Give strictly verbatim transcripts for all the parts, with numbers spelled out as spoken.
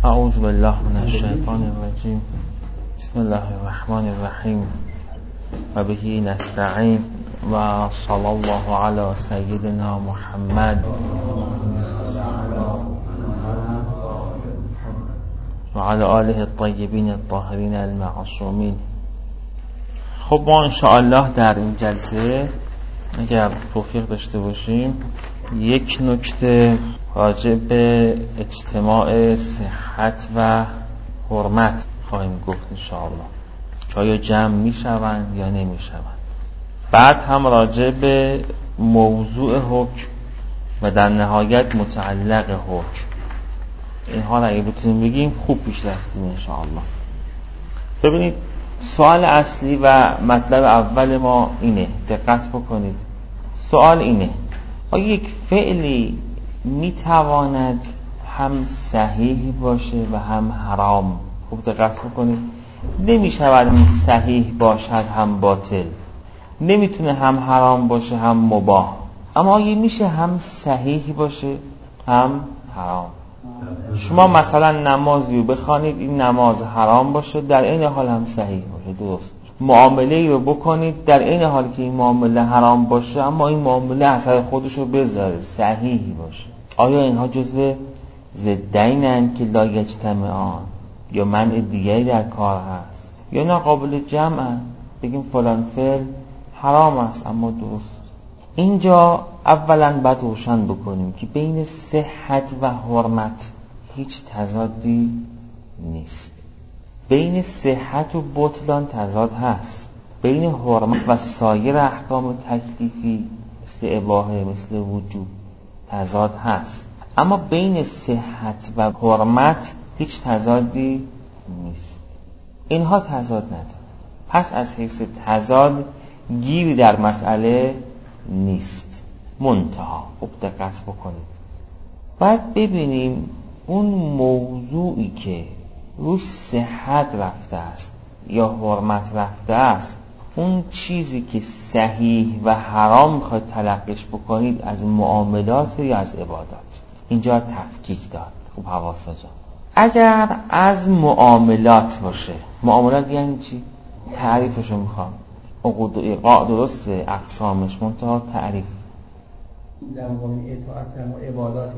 اعوذ بالله من الشیطان الرجیم. بسم الله الرحمن الرحیم و به نستعین و صلی الله علی سیدنا محمد و علی آله الطیبین الطاهرین المعصومین. خب ما انشاءالله در این جلسه اگر توفیق داشته باشیم یک نکته راجع به اجتماع صحت و حرمت خواهیم گفت انشاءالله، که آیا جمع می شوند یا نمی شوند. بعد هم راجع به موضوع حکم و در نهایت متعلق حکم. اینها را اگه بتونیم بگیم خوب پیش رفتیم انشاءالله. ببینید سوال اصلی و مطلب اول ما اینه، دقت بکنید. سوال اینه: آیا یک فعلی میتواند هم صحیح باشه و هم حرام؟ خوب دقت بکنید. نمیشود هم صحیح باشد هم باطل، نمیتونه هم حرام باشه هم مباح. اما آیا میشه هم صحیح باشه هم حرام؟ شما مثلا نمازی رو بخوانید، این نماز حرام باشه، در این حال هم صحیح باشه، درست. معامله رو بکنید، در این حال که این معامله حرام باشه اما این معامله اثر خودش رو بذاره، صحیح باشه. آیا اینها جزء ضدینن که لا یجتمعان، یا منع دیگری در کار هست، یا نه قابل جمعن؟ بگیم فلان فعل حرام است اما درست. اینجا اولا باید روشن بکنیم که بین صحت و حرمت هیچ تضادی نیست. بین صحت و بطلان تضاد هست. بین حرمت و سایر احکام تکلیفی مثل اباحه، مثل وجوب تضاد هست. اما بین صحت و حرمت هیچ تضادی نیست. اینها تضاد نداره. پس از حیث تضاد گیری در مسئله نیست. منتها خوب دقت بکنید، باید ببینیم اون موضوعی که روی صحت رفته است یا حرمت رفته است، اون چیزی که صحیح و حرام میخواید تلقیش بکنید از معاملات یا از عبادات. اینجا تفکیک داد. خوب حواسا جان. اگر از معاملات باشه، معاملات یعنی چی؟ تعریفشو میخوام. عقود و ایقاع درسته، اقسامش منتها تعریف. در مقام اطاعت و عبادات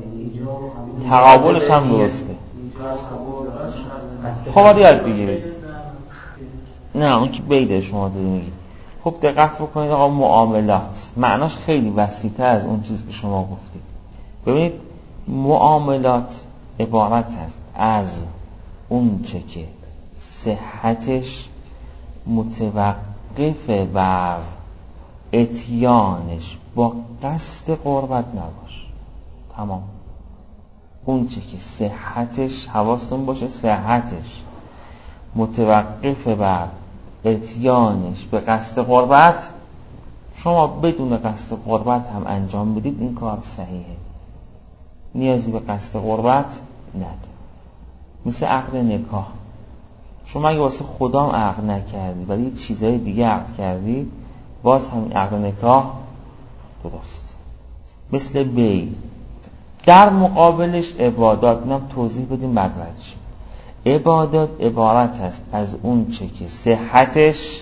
تقابلش هم درسته. خب یاد بگیرید. نه اون که بیده شما داری میگی. خب دقت بکنید آقا، معاملات معناش خیلی وسیع‌تر از اون چیز که شما گفتید. ببینید معاملات عبارت است از اون چه که صحتش متوقف بر اتیانش با قصد قربت نباشه. تمام. اون چه که صحتش، حواستون باشه صحتش متوقف بر اتیانش به قصد قربت، شما بدون قصد قربت هم انجام بدید این کار صحیحه، نیازی به قصد قربت نداره. مثل عقد نکاح، شما اگه واسه خدام عقد نکردی ولی چیزهای دیگه عقد کردی، باز همین عقد نکاح درست. مثل بیع. در مقابلش عبادات، اینم توضیح بدیم بعد رجیم. عبادات عبارت است از اون چه که صحتش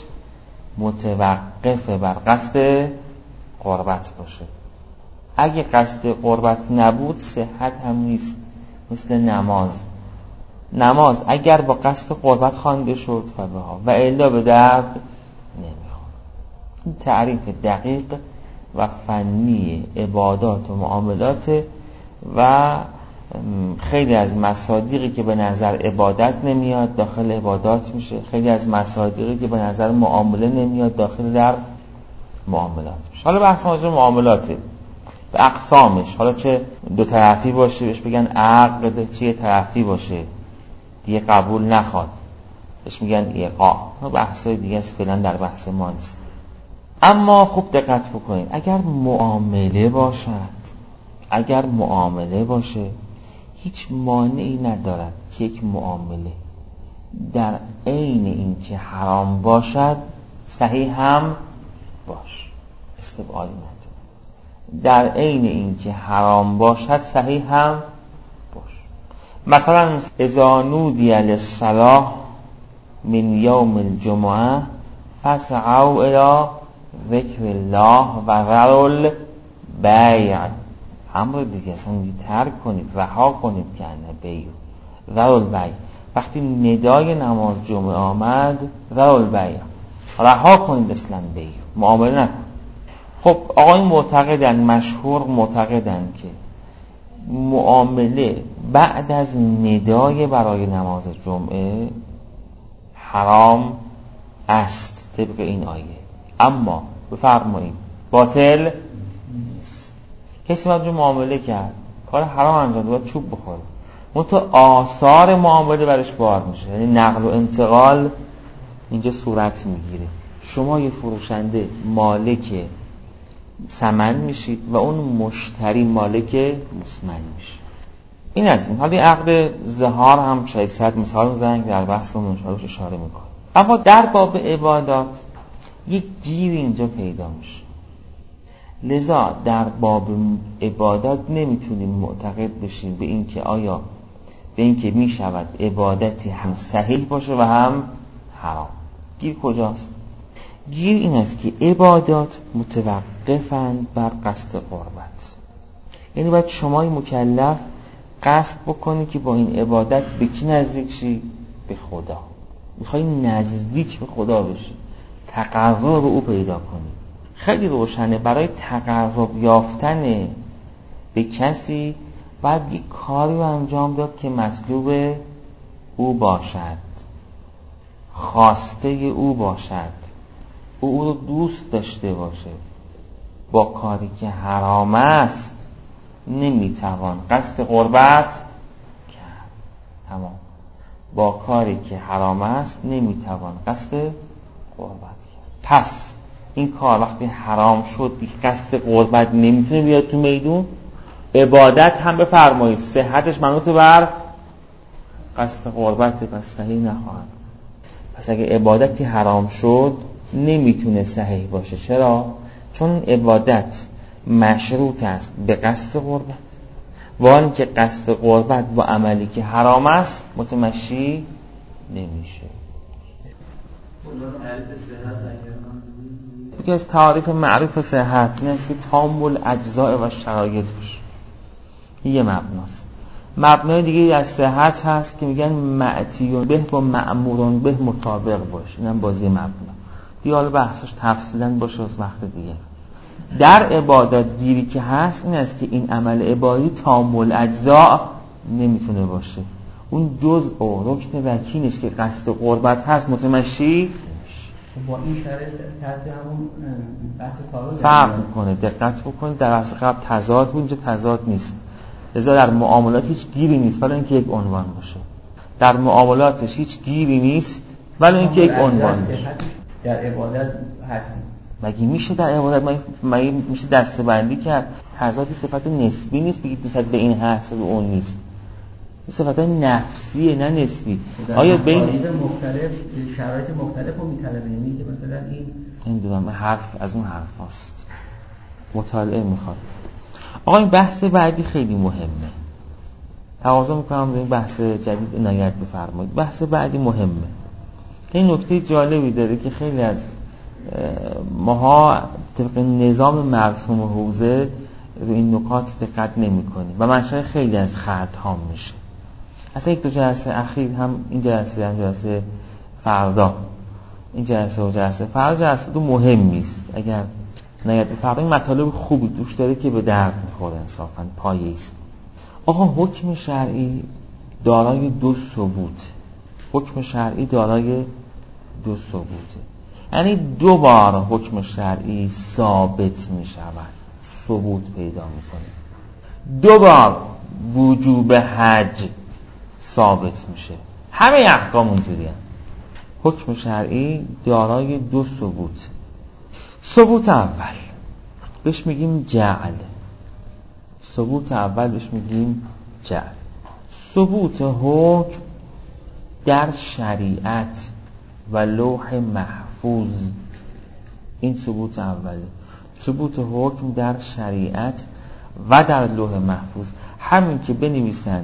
متوقف بر قصد قربت باشه. اگه قصد قربت نبود صحت هم نیست. مثل نماز. نماز اگر با قصد قربت خوانده شد فبها و الا به درد نمیخوره. این تعریف دقیق و فنی عبادات و معاملات و خیلی از مصادیقی که به نظر عبادت نمیاد داخل عبادات میشه، خیلی از مصادیقی که به نظر معامله نمیاد داخل در معاملات میشه. حالا بحث راجع به معاملاته به اقسامش، حالا چه دو طرفی باشه بهش بگن عقد، چه یه طرفی باشه دیگه قبول نخواد بهش میگن ایقاع. بحثای دیگه است، فعلا در بحث ما نیست. اما خوب دقت بکنید، اگر معامله باشد اگر معامله باشه هیچ مانعی ندارد که یک معامله در عین این که حرام باشد صحیح هم باش، استبعادی نداره. در عین این که حرام باشد صحیح هم باش. مثلا اذا نودی للصلاة من یوم الجمعه فاسعوا الى ذکر الله و ذروا البیع. امر دیگه اصلا ترک کنید، رها کنید که نه بیع، ذروا البیع. وقتی ندای نماز جمعه آمد ذروا البیع، رها کنید اصلا بیع، معامله نکنید. خب آقای معتقدن، مشهور معتقدن که معامله بعد از ندای برای نماز جمعه حرام است طبق این آیه، اما بفرمایید باطل نیست. کسی باید معامله کرد، کار حرام انجام داد، چوب بخوره، منتها آثار معامله برش بار میشه، یعنی نقل و انتقال اینجا صورت میگیره. شما یه فروشنده مالک ثمن میشید و اون مشتری مالک مسمن میشه. این از این. حالا عقد ظهار هم شاید مثال میزنن که در بحث اون انشاءالله اشاره میکنه. اما در باب عبادات یک گیر اینجا پیدا میشه. لذا در باب عبادات نمیتونیم معتقد بشیم به این که آیا به این که میشود عبادتی هم صحیح باشه و هم حرام. گیر کجاست؟ گیر این است که عبادات متوقفند بر قصد قربت. یعنی باید شمای مکلف قصد بکنی که با این عبادت به کی نزدیک شی؟ به خدا. میخوای نزدیک به خدا بشی، تقرب او پیدا کنی. خیلی روشنه برای تقرب یافتن به کسی باید یک کاری رو انجام داد که مطلوب او باشد، خواسته او باشد، او او رو دوست داشته باشه. با کاری که حرام است نمیتوان قصد قربت کرد. تمام. با کاری که حرام است نمیتوان قصد قربت کرد. پس این کار وقتی حرام شد دیگه قصد قربت نمیتونه بیاد تو میدون. عبادت هم بفرمایید صحتش منوط بر قصد قربت، پس صحیح نخواهد. پس اگه عبادتی حرام شد نمیتونه صحیح باشه. چرا؟ چون عبادت مشروط است به قصد قربت، ولی که قصد قربت با عملی که حرام است متمشی نمیشه. یکی از تعاریف معروف صحت این است که تام الاجزاء و شرایط باشه. یه مبناست. مبنای دیگه از صحت هست که میگن معتیون به با مأمورون به مطابق باشه. اینم بازی مبنا. دیگه حالا بحثش تفصیلا باشه از وقت دیگه. در عبادت گیری که هست این است که این عمل عبادی تام الاجزاء نمیتونه باشه. اون جزء و رکن وکینش که قصد قربت هست متمشی با این شرط تحت همون بحث سابق فرق میکنه. دقت بکنید در اصل قبل تضاد بود، اینجا تضاد نیست. لذا در معاملات هیچ گیری نیست ولی اینکه یک عنوان باشه. در معاملاتش هیچ گیری نیست ولی اینکه یک عنوان باشه. در عبادت هست. مگه میشه در عبادت مگه میشه دسته‌بندی کرد؟ تضاد صفت نسبی نیست بگید نسبت به این هست و اون نیست. صفت نفسیه نه نسبی. آیا بین مختلف شرایط مختلف رو میطلبه؟ یعنی که مثلا این نمیدونم حرف از اون حرف هست مطالعه میخواد. آقا این بحث بعدی خیلی مهمه. تقاضا میکنم به این بحث جدید عنایت بفرمایید. بحث بعدی مهمه. این نکته جالبی داره که خیلی از ماها طبق نظام مرسوم و حوزه رو این نکات دقت نمی کنیم و منشأ خیلی از خلط ها میشه. اصلا یک دو جلسه اخیر هم این جلسه هم جلسه فردا این جلسه و جلسه فردا جلسه دو مهم نیست. اگر عنایت بفرمایید مطالب خوبی توش داره که به درد میخوره انصافا پایه است. آقا حکم شرعی دارای دو ثبوت. حکم شرعی دارای دو ثبوته. یعنی دو بار حکم شرعی ثابت می شود، ثبوت پیدا میکنه. دو بار وجوب حج ثابت میشه. همه احکام اونجوری هم. حکم شرعی دارای دو ثبوت. ثبوت اول بهش میگیم جعل. ثبوت اول بهش میگیم جعل. ثبوت حکم در شریعت و لوح محفوظ. این ثبوت اوله. ثبوت حکم در شریعت و در لوح محفوظ. همین که بنویسند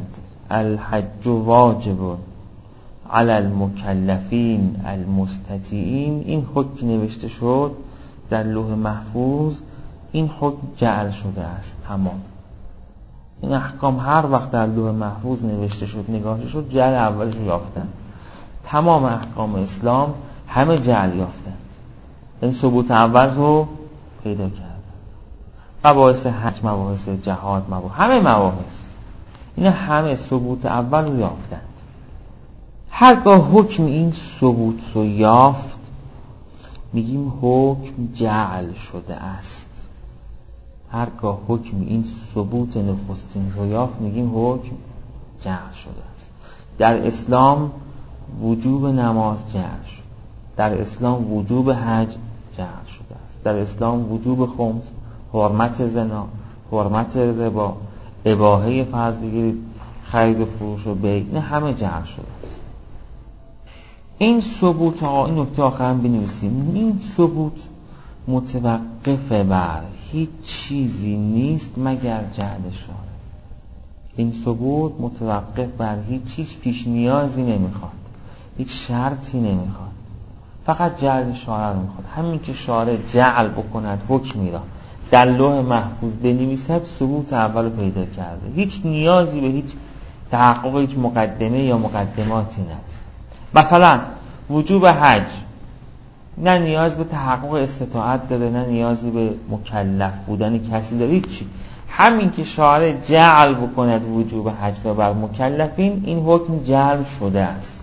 الحج واجب علی المکلفین المستطیعین، این حکم نوشته شد در لوح محفوظ، این حکم جعل شده است. تمام این احکام هر وقت در لوح محفوظ نوشته شد، نگاهش شد، جعل اولش رو یافتن. تمام احکام اسلام همه جعل یافتند، این ثبوت اول رو پیدا کرد. مباحث حج، مباحث جهاد، مباحث همه مباحث این همه ثبوت اول رو یافتند. هرگاه حکم این ثبوت رو یافت میگیم حکم جعل شده است. هرگاه حکم این ثبوت نخستین رو یافت میگیم حکم جعل شده است. در اسلام وجوب نماز جعل شد، در اسلام وجوب حج جعل شده است، در اسلام وجوب خمس، حرمت زنا، حرمت ربا، اباحه فرض بگیرید خرید و فروش و بیع، نه همه جعل شده است. این ثبوت ها، این نکته آخر هم بنویسیم، این ثبوت متوقف بر هیچ چیزی نیست مگر جعل شارع. این ثبوت متوقف بر هیچ چیز پیش نیازی نمیخواد، هیچ شرطی نمیخواد، فقط جعل شارع رو میخواد. همین که شارع جعل بکند حکمی را در لوح محفوظ بنویسد، ثبوت اول رو پیدا کرده، هیچ نیازی به هیچ تحقق هیچ مقدمه یا مقدماتی نداره. مثلا وجوب حج نه نیاز به تحقق استطاعت داره، نه نیازی به مکلف بودن کسی داره، هیچی. همین که شارع جعل بکند وجوب حج را بر مکلفین، این حکم جعل شده است.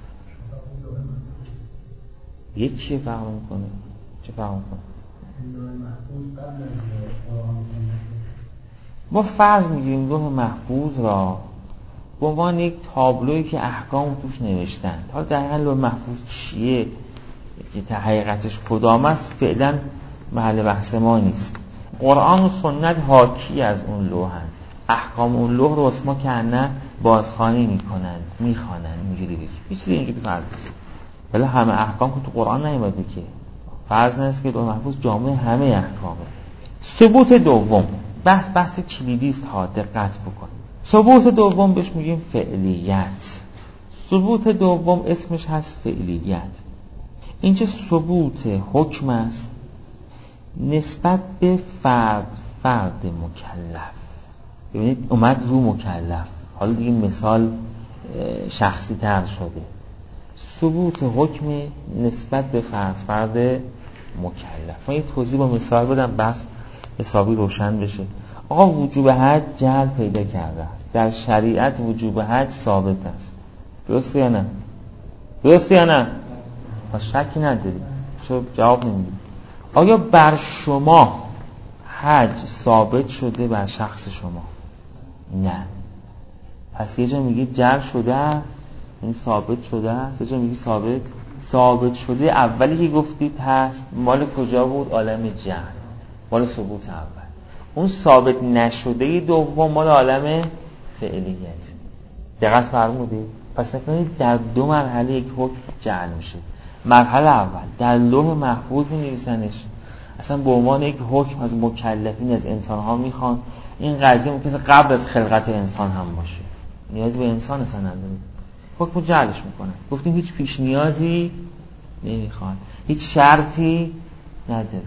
یکی فهم میکنه چه فهم میکنه؟ ما فرض میگیریم لوح محفوظ را به عنوان یک تابلویی که احکام توش نوشتند. حالا دقیقاً لوح محفوظ چیه که حقیقتش کدام است فعلا محل بحث ما نیست. قرآن و سنت حاکی از اون لوحن، احکام اون لوح رو اسما که نه بازخوانی میکنن، میخوانن، اینجوری بگید هیچ چیزی اینجوری فرض نیست. ولی همه احکام که تو قرآن نیومده که، فرض نیست که لوح محفوظ جامعه همه احکامه. ثبوت دوم بحث بحث کلیدی است ها، دقت بکن. ثبوت دوم بهش میگیم فعلیت. ثبوت دوم اسمش هست فعلیت. این چه ثبوت حکم است نسبت به فرد فرد مکلف. ببینید اومد رو مکلف، حالا دیگه مثال شخصی تر شده. ثبوت حکم نسبت به فرد فرد مکلف. من یه توضیح با مثال بدم بس حسابی روشن بشه. آقا وجوب حج جعل پیدا کرده است، در شریعت وجوب حج ثابت است، درسته یا نه؟ درسته یا نه؟ ما شکی نداریم، چرا جواب نمیدید؟ آیا بر شما حج ثابت شده بر شخص شما؟ نه. پس یه جا میگی جعل شده است، این ثابت شده است. یه جا میگی ثابت ثابت شده. اولی که گفتید هست مال کجا بود؟ عالم جعل، مال ثبوت اول. اون ثابت نشده دوم مال عالم فعلیت. دقت فرمودید؟ پس نکنید در دو مرحله یک حکم جعل میشه. مرحله اول در لوح محفوظ می‌نویسنش، اصلا به عنوان یک حکم از مکلفین از انسان‌ها میخوان. این قضیه ممکنه قبل از خلقت انسان هم باشه، نیازی به انسان اصلا نداره، حکم جعلش میکنن. گفتیم هیچ پیش نیازی نمیخواد، هیچ شرطی نداره.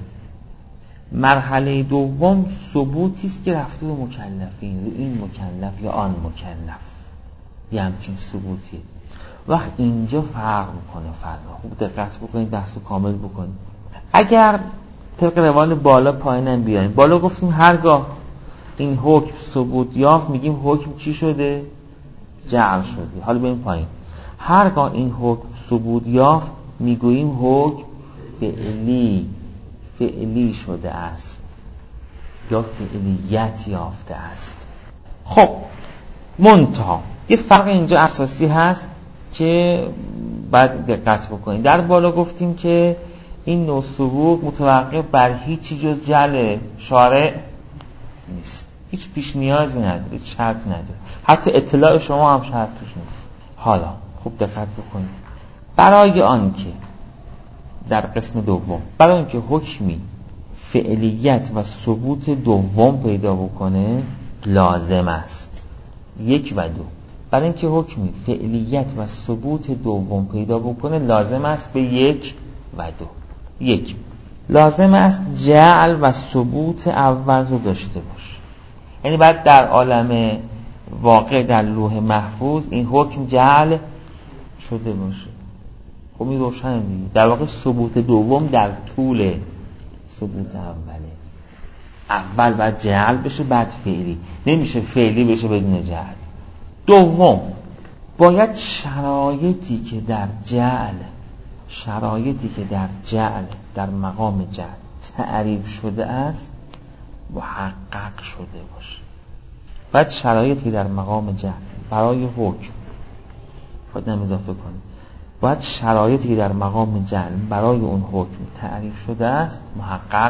مرحله دوم ثبوتی است که رفته به مکلفین، رو این مکلف یا آن مکلف، یه همچین ثبوتیه. وقت اینجا فرق میکنه فضا. خوب دقت بکنید، بحثو کامل بکنید. اگر طبق روال بالا پایینم بیایم، بالا گفتیم هرگاه این حکم ثبوت یافت میگیم حکم چی شده؟ جعل شده. حالا بریم پایین. هرگاه این حکم ثبوت یافت میگوییم حکم فعلی فعلی شده است یا فعلیت یافته است. خب منتها یه فرق اینجا اساسی هست که باید دقت بکنید. در بالا گفتیم که این نوع ثبوت متوقف بر هیچی جز جعل شارع نیست، هیچ پیش نیازی نداره، هیچ شرط نداره، حتی اطلاع شما هم شرط توش نیست. حالا خوب دقت بکنید. برای آن که در قسم دوم برای آن که حکمی فعلیت و ثبوت دوم پیدا بکنه لازم است یک و دو برای اینکه حکمی فعلیت و ثبوت دوم پیدا بکنه لازم است به یک و دو. یک، لازم است جعل و ثبوت اول رو داشته باشه، یعنی بعد در عالم واقع در لوح محفوظ این حکم جعل شده باشه. خب این روشن دیگه. در واقع ثبوت دوم در طول ثبوت اوله. اول باید جعل بشه بعد فعلی، نمیشه فعلی بشه بدون جعل. دوم، باید شرایطی که در جعل شرایطی که در جعل در مقام جعل تعریف شده است محقق شده باشه. باید شرایطی که در مقام جعل برای حکم باید نم اضافه کنید باید شرایطی که در مقام جعل برای اون حکم تعریف شده است محقق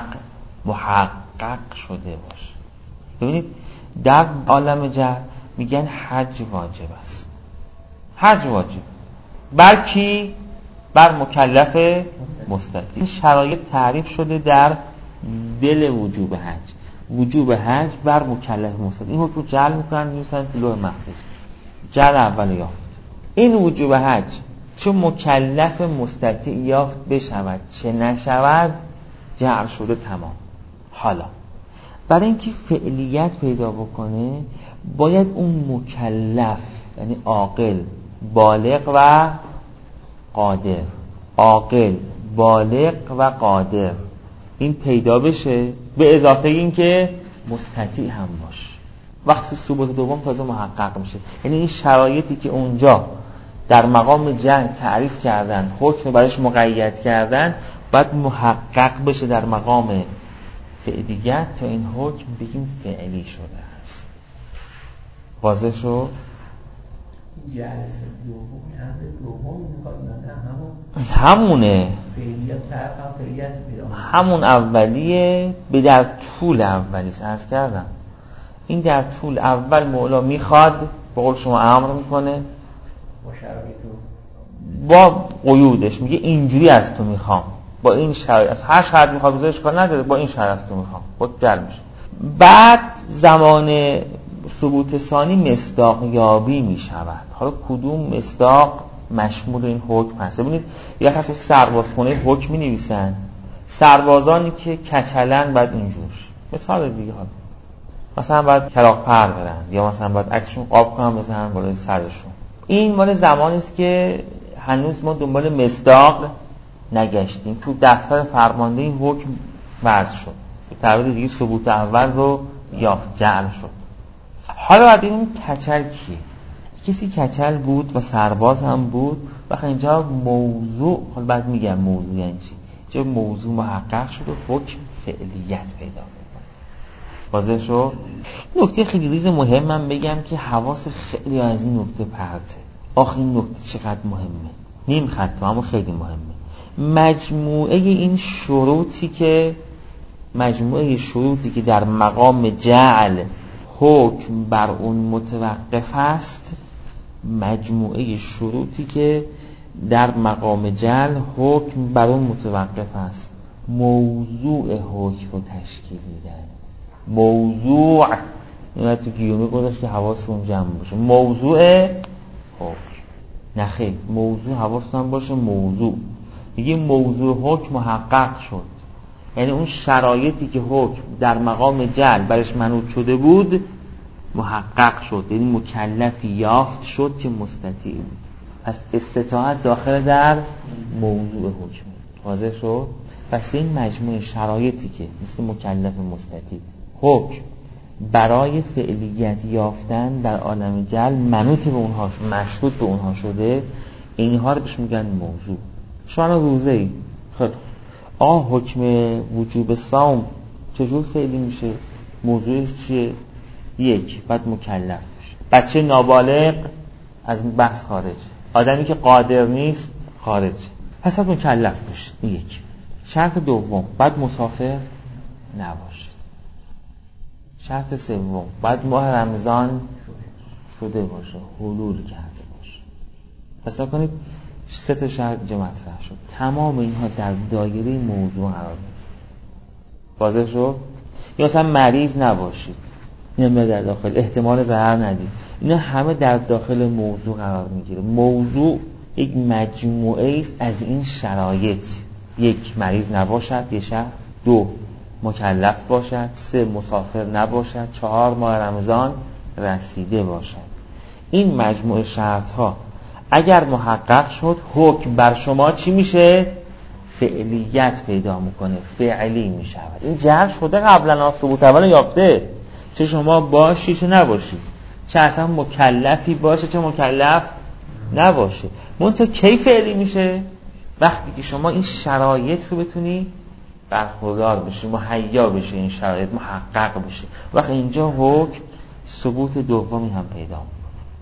محقق شده باشه. ببینید در عالم جعل میگن حج واجب است. حج واجب بر کی؟ بر مکلف مستطیع. این شرایط تعریف شده در دل وجوب حج. وجوب حج بر مکلف مستطیع. این حکم جعل میکنن میرسن تو لوح محفوظ. جعل اول یافت. این وجوب حج چه مکلف مستطیع یافت بشود چه نشود جعل شده تمام. حالا برای اینکه فعلیت پیدا بکنه باید اون مکلف یعنی عاقل بالغ و قادر عاقل بالغ و قادر این پیدا بشه، به اضافه این که مستطیع هم باشه. وقتی ثبوت دوم تازه محقق میشه، یعنی این شرایطی که اونجا در مقام جعل تعریف کردن حکم برایش مقید کردن باید محقق بشه در مقام فعلیت تا این حکم بگیم فعلی شده است. واضح شد؟ جلسه دوم امر دوم میخواد نه همون همونه فعلیت طرف هم فعلیت پیدا همون اولیه به در طول اولیست. عرض کردم این در طول اول مولا میخواد به قول شما امر میکنه با شرایط با قیودش میگه اینجوری از تو میخوام با این شرایط از هر شرط میخواد بذارش کار نداره با این شرط از تو میخوام خود جل میشه. بعد زمان ثبوت ثانی مصداق یابی میشود. حالا کدوم مصداق مشمول این حکم هست؟ ببینید یک کسی سربازخونه حکم مینویسن سربازانی که کچلن بعد اینجور مثال دیگه حالا مثلا باید کلاغ پر برن یا مثلا باید عکسشون قاب کنن بزنن بالای سرشون. این مال زمانی است که هنوز ما دنبال مصداق نگشتیم. تو دفتر فرمانده این حکم وضع شد به تعبیر دیگه ثبوت اول رو یافت جعل شد. حالا باید ببینیم کچل کیه. کسی کچل بود و سرباز هم بود و اینجا موضوع حالا بعد میگم موضوع یعنی چی. چه موضوع محقق شد و حکم فعلیت پیدا میکنه. واضح شد؟ نکته خیلی ریز مهمم بگم که حواس خیلی از این نکته پرته. آخه این نکته چقدر مهمه. نیم خط اما خیلی مهمه. مجموعه این شروطی که مجموعه شروطی که در مقام جعل حکم بر اون متوقف است مجموعه شروطی که در مقام جعل حکم بر اون متوقف است موضوع حکم رو تشکیل میدن. موضوع اینا تو گیومه گذاشت که حواسمون جمع باشه. موضوع حکم نخیر موضوع حواسمون باشه. موضوع دیگه موضوع حکم محقق شد یعنی اون شرایطی که حکم در مقام جعل برش منوط شده بود محقق شد یعنی مکلفی یافت شد که مستطیع بود. پس استطاعت داخل در موضوع حکم. واضح شد؟ پس به این مجموعه شرایطی که مثل مکلف مستطیع حکم برای فعلیت یافتن در عالم جعل منوط به اونها مشروط به اونها شده اینها رو بهش میگن موضوع. شما روزه ای خیلی آه حکم وجوب صوم چجور فعلی میشه؟ موضوعش چیه؟ یک بعد مکلف بشه. بچه نابالغ از این بحث خارجه. آدمی که قادر نیست خارجه. پس باید مکلف بشه. یک شرط دوم بعد مسافر نباشه. شرط سوم بعد ماه رمضان شده باشه حلول کرده باشه. پس نکنید سه تا شرط اینجا مطرح شد. تمام اینها در دایره موضوع قرار می‌گیره. واضح شد؟ یا مثلا مریض نباشید نمیاد در داخل، احتمال ضرر ندید. اینا همه در داخل موضوع قرار میگیره. موضوع یک مجموعه است از این شرایط: یک، مریض نباشد، یه شرط. دو، مکلف باشد. سه، مسافر نباشد. چهار، ماه رمضان رسیده باشد. این مجموعه شرط ها اگر محقق شد، حکم بر شما چی میشه؟ فعلیت پیدا میکنه، فعلی میشود. این جعل شده قبلا، ثبوت اول یافته، چه شما باشی چه نباشی، چه اصلا مکلفی باشه چه مکلف نباشه. منتها کی فعلی میشه؟ وقتی که شما این شرایط رو بتونی برخوردار بشی، مهیا بشی، این شرایط محقق بشه، وقتی اینجا حکم ثبوت دومی هم پیدا میکنه.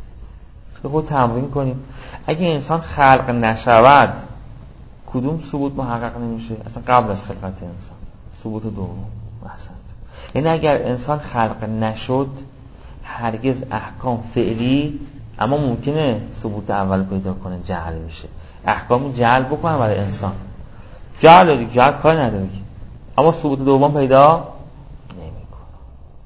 به خود تمرین کنیم. اگه انسان خلق نشود کدوم ثبوت محقق نمیشه؟ اصلا قبل از خلقت انسان ثبوت دوم. احسنت. یعنی اگر انسان خلق نشد هرگز احکام فعلی، اما ممکنه ثبوت اول پیدا کنه، جعل میشه، احکام جعل بکنه برای انسان، جعل داری، جعل کار نداری، اما ثبوت دوم پیدا نمیکنه.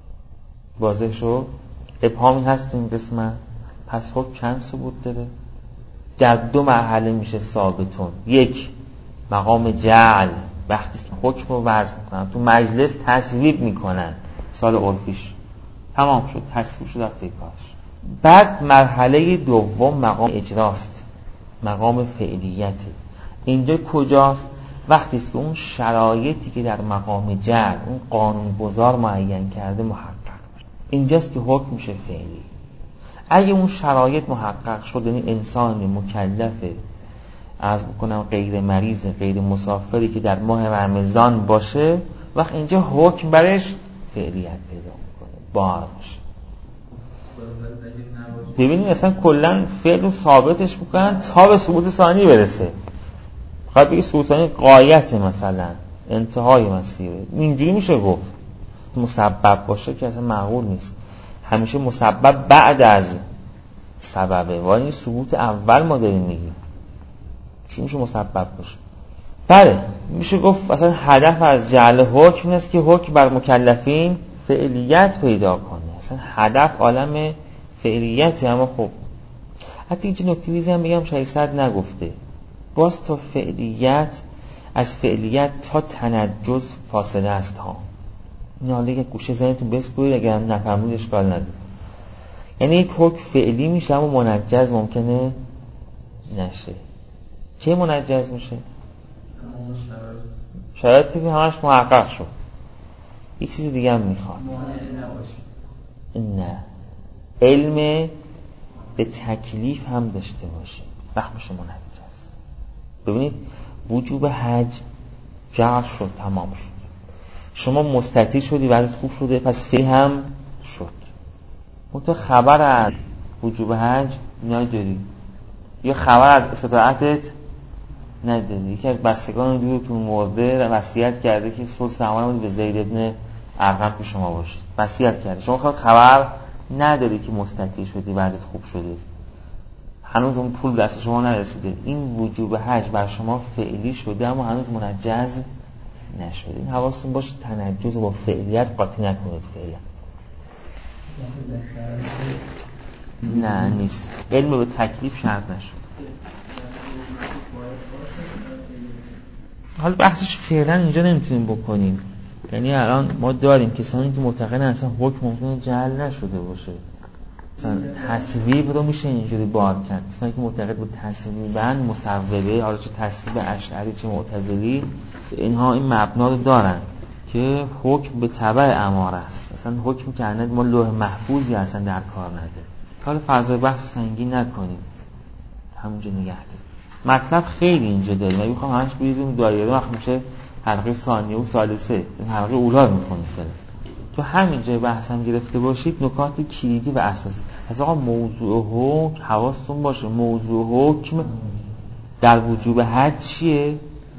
واضح شد؟ ابهامی هست تو این قسمت. پس حکم چند ثبوت داره؟ در دو مرحله میشه ثابتون. یک، مقام جعل، وقتی که حکم رو وضع میکنن تو مجلس تصویب میکنن، سال عرفیش تمام شد، تصویب شد رفت کارش. بعد مرحله دوم مقام اجراست، مقام فعلیته. اینجا کجاست؟ وقتی است که اون شرایطی که در مقام جعل اون قانونگذار معین کرده محقق بشه، اینجاست که حکم میشه فعلی. اگه اون شرایط محقق شد، یعنی انسان مکلفه، عرض بکنم غیر مریض، غیر مسافری که در ماه رمضان باشه، وقت اینجا حکم برش فعلیت پیدا میکنه، بار میشه. ببینید اصلا کلن فعل رو ثابتش بکنن تا به ثبوت ثانی برسه. خواهد بگی ثبوت ثانی غایت، مثلا انتهای مسیره، اینجوری میشه گفت. مسبب باشه که اصلا معقول نیست. همیشه مسبب بعد از سببه، ولی این ثبوت اول ما داریم میگیم. چون میشه مسبب باشه؟ بله، میشه گفت اصلا هدف از جعل حکم است که حکم بر مکلفین فعلیت پیدا کنه. اصلا هدف عالم فعلیته. اما خب حتی اینجا نکته دیزی هم بگم شاید صد نگفته، باز تا فعلیت، از فعلیت تا تنجز فاصله است ها. این حالا یک گوشه ذهنتون بسپرید، اگر هم نفهمید اشکال نداره. یعنی یک حکم فعلی میشه اما منجز ممکنه نشه. چه منجز میشه؟ شرایطی که همش محقق شد. یک چیز دیگه هم میخواد، نه، علم به تکلیف هم داشته باشه، وقت میشه منجز. ببینید وجوب حج جعل شد، تمام شد، شما مستطیع شدی، وضعیت خوب شده، پس فعل هم شد. منتها خبر از وجوب حج نداری، یا خبر از استطاعتت نداری. یکی از بستگان دیروتون مرده وصیت کرده که ثلث اموالم به زید ابن ارقم که شما باشید، وصیت کرده، شما خود خبر نداری که مستطیع شدی، وضعیت خوب شده، هنوز اون پول دست شما نرسیده. این وجوب حج بر شما فعلی شده اما هنوز منجز نشده. این حواستون باشه تنجز با فعلیت قاطی نکنید. فعلا نه نیست، علم به تکلیف شرط نشد. حالا بحثش فعلا اینجا نمیتونیم بکنیم. یعنی الان ما داریم کسانی که معتقدن اصلا حکم ممکنه جعل نشده باشه، مثلا تصویب رو میشه اینجوری بار کرد. کسانی که معتقد به تصویبن مصوبه، حالا چه تصویب اشعری چه معتزلی، اینها این مبنا رو دارن که حکم به تبع اماره است. اصلا حکم که اند ما لوح محفوظی اصلا در کار نداره. حالا فضای بحث سنگین نکنیم، همونجا نگه داریم. مطلب خیلی اینجا داریم. اگه بخوام همش بریزیم دایره وقت میشه حلقه ثانیه و ثالثه، این حلقه اولا رو میخونیم. تو همینجا بحث هم گرفته باشید نکات کلیدی و اساسی. پس آقا موضوع حکم حواستون باشه، موضوع حکم در وجوب حج چیه؟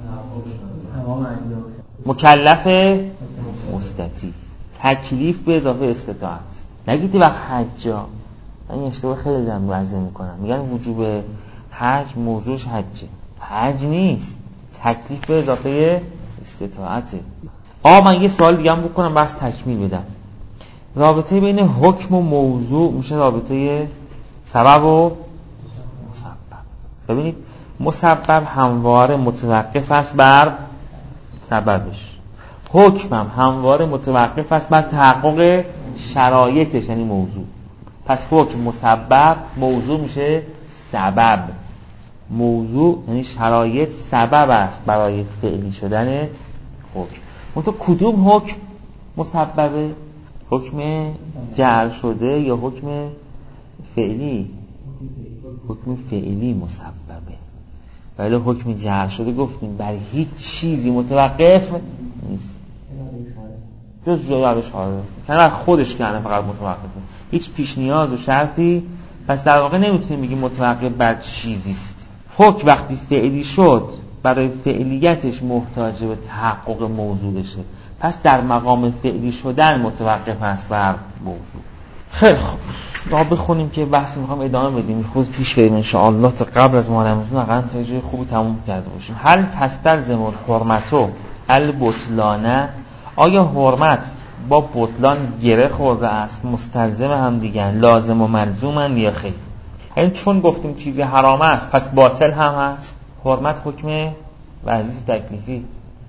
مکلف مستطیع، تکلیف به اضافه استطاعت. نگیدی وقت حجا، این اشتباه خیلی دارم وضع میکنم، میگن وجوب حج موضوعش حجه، حج نیست، تکلیف به اضافه استطاعته. آقا من یه سوال دیگه هم بکنم بس تکمیل بدم. رابطه بین حکم و موضوع میشه رابطه سبب و مسبب. ببینید مسبب همواره متوقف است بر سببش، حکم هم همواره متوقف است بر تحقق شرایطش، یعنی موضوع. پس حکم مسبب، موضوع میشه سبب. موضوع یعنی شرایط سبب است برای فعلی شدن حکم. منتها کدوم حکم مسببه؟ حکم جعل شده یا حکم فعلی؟ حکم فعلی مسببه. ولی حکم جعل شده گفتیم بر هیچ چیزی متوقف نیست جز جواب شاره، کنه خودش کنه فقط متوقفه، هیچ پیش نیاز و شرطی. پس در واقع نمیتونیم بگیم متوقف بر چیزیست. حکم وقتی فعلی شد برای فعلیتش محتاج به تحقق موضوعشه، پس در مقام فعلی شدن متوقف است بر موضوع. خیلی خوب، ما بخونیم که بحث میخوام ادامه بدیم، خود پیش بریم ان شاء الله تا قبل از محرمتون واقعا تا جای خوبی تموم کرده باشیم. هل تستلزم الحرمتو البطلانه؟ آیا حرمت با بطلان گره خورده است، مستلزم هم دیگه، لازم و ملزومن یا خیر؟ یعنی چون گفتیم چیزی حرام است پس باطل هم هست؟ حرمت حکم وضعی تکلیفی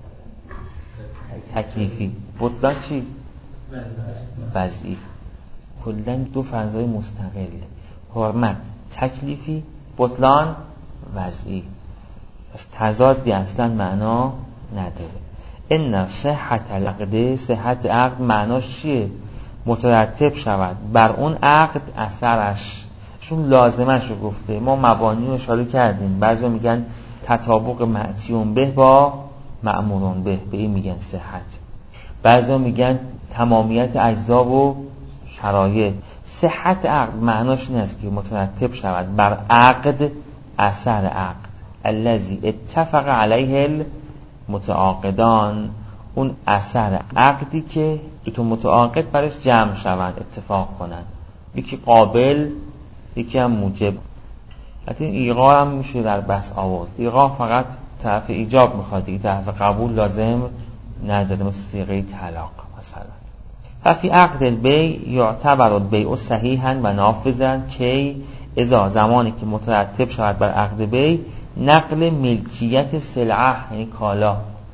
تکلیفی، بطلان چی؟ وضعی. کلاً دو فضای مستقل، حرمت تکلیفی، بطلان وضعی. پس تضادی اصلا معنا نداره. ان صحت العقد، صحت عقد معناش چیه؟ مترتب شود بر اون عقد اثرش، چون لازمش رو گفته. ما مبانی رو اشاره کردیم، بعضی میگن تطابق معتیون به با مأمورون به، به این میگن صحت. بعضی میگن تمامیت اجزا و شرایط. صحت عقد معناش این است که مترتب شود بر عقد اثر عقد الذی اتفق علیه المتعاقدان، اون اثر عقدی که دو تا متعاقد برش جمع شوند، اتفاق کنند، یکی قابل یکی هم موجب. حتی این ایقاع هم میشه در بس آورد. ایقاع فقط طرف ایجاب میخواد، دیگه طرف قبول لازم نداره، مثل صیغه طلاق مثلا. ففی عقد البیع یعتبر البیع صحیحا و نافذا کی اذا، زمانی که مترتب شود بر عقد بیع نقل ملکیت سلعه، یعنی کالا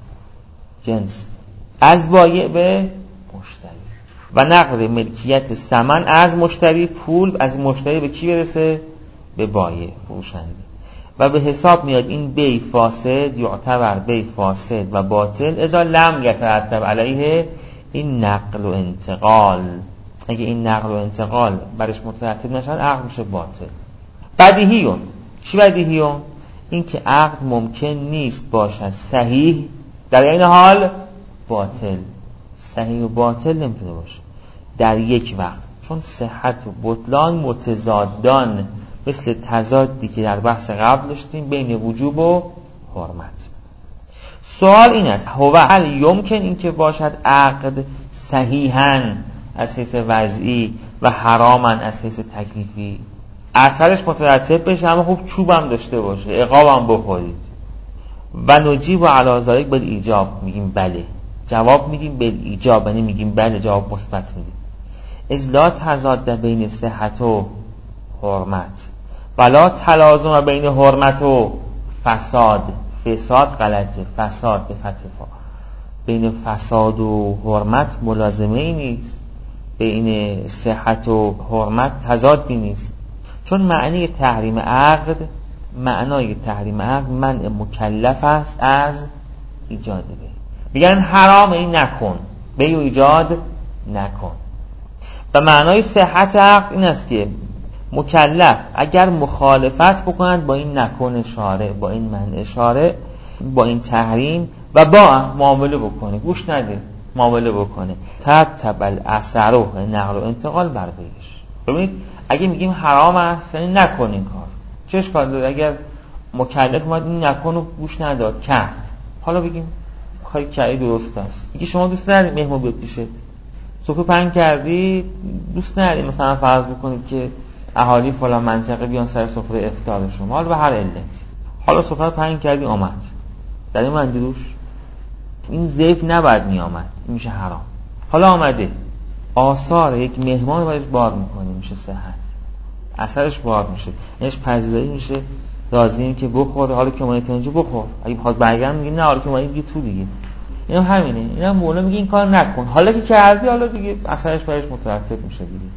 جنس، از بایع به مشتری، و نقل ملکیت ثمن از مشتری، پول از مشتری به کی برسه؟ به بایع، فروشنده. و به حساب میاد این بیع فاسد، یعتبر بیع فاسد و باطل اذا لم یترتب علیه این نقل و انتقال. اگه این نقل و انتقال برش مترتب نشد عقد میشه باطل. بدیهیون. چی بدیهیون؟ این که عقد ممکن نیست باشد صحیح در این حال باطل. صحیح و باطل نمیتونه باشه در یک وقت، چون صحت و بطلان متضادان، مثل تضادی که در بحث قبل داشتیم بین وجوب و حرمت. سوال این است هو هل یمکن این که باشد عقد صحیحاً از حیث وضعی و حراماً از حیث تکلیفی، اثرش مترتب بشه اما خوب چوبم داشته باشه، عقابم بخورید؟ و نجیب و علی ذلک بالایجاب، میگیم بله، جواب میدیم بالایجاب، یعنی میگیم بله، جواب مثبت میدیم. اذ لا تضاد بین صحت و حرمت ولا تلازم بین حرمت و فساد. فساد غلطه، فساد به فتح فا. بین فساد و حرمت ملازمه ای نیست، بین صحت و حرمت تضادی نیست. چون معنی تحریم عقد، معنای تحریم عقد منع مکلف است از ایجاد بیع. میگن حرام این نکن، بیع و ایجاد نکن. و معنای صحت عقد این است که مکلف اگر مخالفت بکنند با این نکن شارع، با این منع شارع، با این تحریم، و با معامله بکنه، گوش نده، معامله بکنه، ترتب الاثر و نقل و انتقال بر بیعش. ببینید اگه میگیم حرام است یعنی نکن این کار، چه اشکال داره اگر مکلف اومد این نکن و گوش نداد کرد؟ حالا بگیم خیلی کاری درست است. دیگه شما دوست ندارید مهمون بیاد پیشت، سفره پهن کردی، دوست ندارید مثلا فرض بکنید که اهالی فلان منطقه بیان سر سفره افطار شما، حالا به هر علتی، حالا سفره پهن کردی آمد، در این مندروش این ضیف نباید می آمد، این میشه حرام. حالا آمده آثار یک مهمان باید بار میکنه، میشه صحت، اثرش بار میشه، اینش پذیرایی میشه، راضییم که بخور، حالا که اومدی اینجا بخور، اگه بخواد برگردم میگه نه، حالا که اومدی دیگه تو دیگه. اینا همینه، اینا مولا میگه این کار نکن، حالا که کردی حالا دیگه اثرش برایش مترتب میشه دیگه.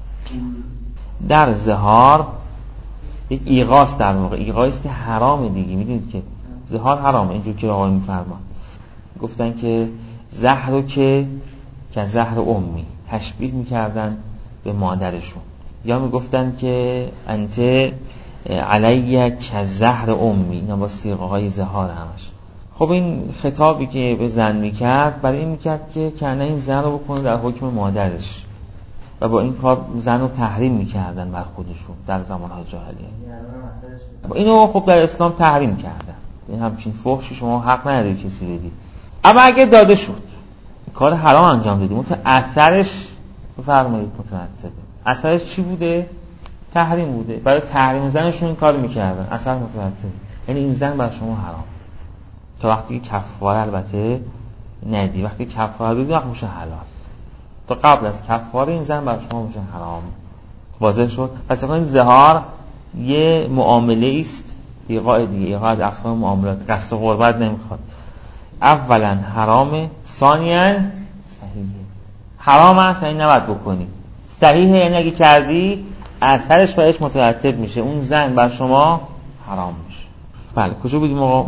در ظهار یک ایقاست، در واقع ایقاست که حرامه دیگه. میدونید که ظهار حرامه، اینجور که آقای میفرمان گفتن که زهر که که زهر امی، تشبیه میکردن به مادرشون، یا میگفتن که انت علیه که زهر امی، اینا با صیغه های ظهار همش. خب این خطابی که به زن میکرد برای این میکرد که کنه این زن رو بکنه در حکم مادرش، و با این کار زن رو تحریم میکردن بر خودشون در زمانهای جاهلیه. اینو خب در اسلام تحریم کردن، این همچین فحشی شما حق نداری کسی بدی. اما اگه داده شد کار حرام انجام دادی، مت اثرش بفرمایید مترتبه، اثرش چی بوده؟ تحریم بوده. برای تحریم زنشون این کار میکردن، اثر مترتبه، یعنی این زن بر شما حرام تا وقتی که کفاره البته ندی. وقتی کفاره دادی وقت میشه حلال، تا قبل از کفاره این زن بر شما میشه حرام. واضح شد؟ پس این ظهار یه معامله است، ایقاع دیگه، ایقاع از اقسام معاملات، قصد قربت نمیخواد. اولا حرامه، ثانیاً صحیحه. حرام است یعنی نباید بکنی، صحیحه یعنی اگه کردی اثرش برایش مترتب میشه، اون زن بر شما حرام میشه. بله کجا بودیم آقا؟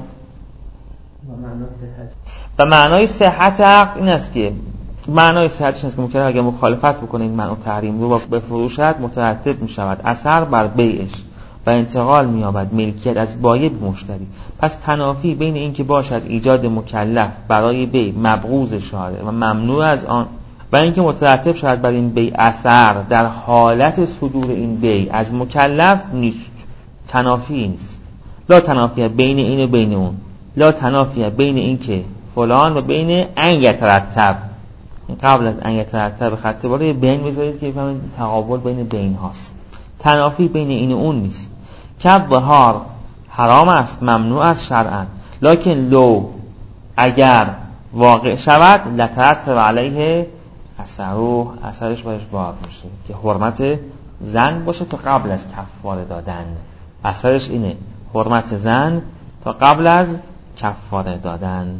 و معنای صحت عقد این است که معنای صحتش این است که ممکنه اگه مخالفت بکنه این معنی تحریم رو به فروشت مترتب میشود اثر بر بیعش و انتقال می‌یابد ملکیت از بایع به مشتری. پس تنافی بین این که باشد ایجاد مکلف برای بیع مبغوض شارع و ممنوع از آن و این که مترتب شود بر این بیع اثر در حالت صدور این بیع از مکلف نیست. تنافی نیست. لا تنافی بین این و بین اون، لا تنافی بین این که فلان و بین ان یترتب. قبل از ان یترتب خط بالای بین بذارید که بفهمید تقابل بین بین هاست. تنافی بین این و اون نیست. که ظهار حرام است، ممنوع است شرعا، لکن لو اگر واقع شود لترتب علیه اثرو، اثرش باش بار میشه که حرمت زن باشه تا قبل از کفاره دادن. اثرش اینه، حرمت زن تا قبل از کفاره دادن.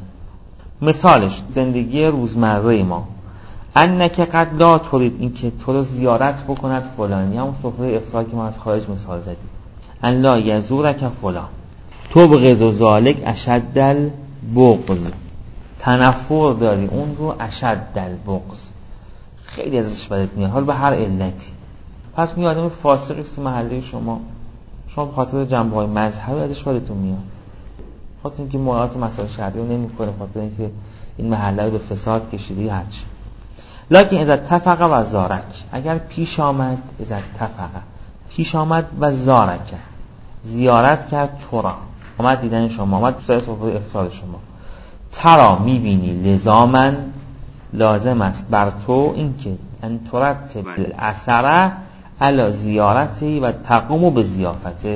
مثالش زندگی روزمره ما، انک قد لا ترید، این که تو رو زیارت بکند فلان، یا اون سفره افطار که ما از خارج مثال زدیم، ان لا یزورک فلان، تو بغض ذالک اشد البغض، تنفر داری اون رو اشد البغض، خیلی ازش بدت میاد، حال به هر علتی. پس میاد آدم فاسق است تو محله شما، شما به خاطر جنبه‌های مذهبی ازش بدتون میاد، خاطر اینکه مراعات مسائل شرعی رو نمی‌کنه، خاطر اینکه این محله رو به فساد کشیده هرچی. لکن اذا اتفق و زارک، اگر پیش آمد، اذا اتفق پیش آمد و زارک زیارت کرد تو را، آمد دیدن شما، آمد تو سر سفره افطار شما، ترا میبینی لزامن لازم است بر تو اینکه ان ترتب الاثر علی زیارتی و تقوم به ضیافته،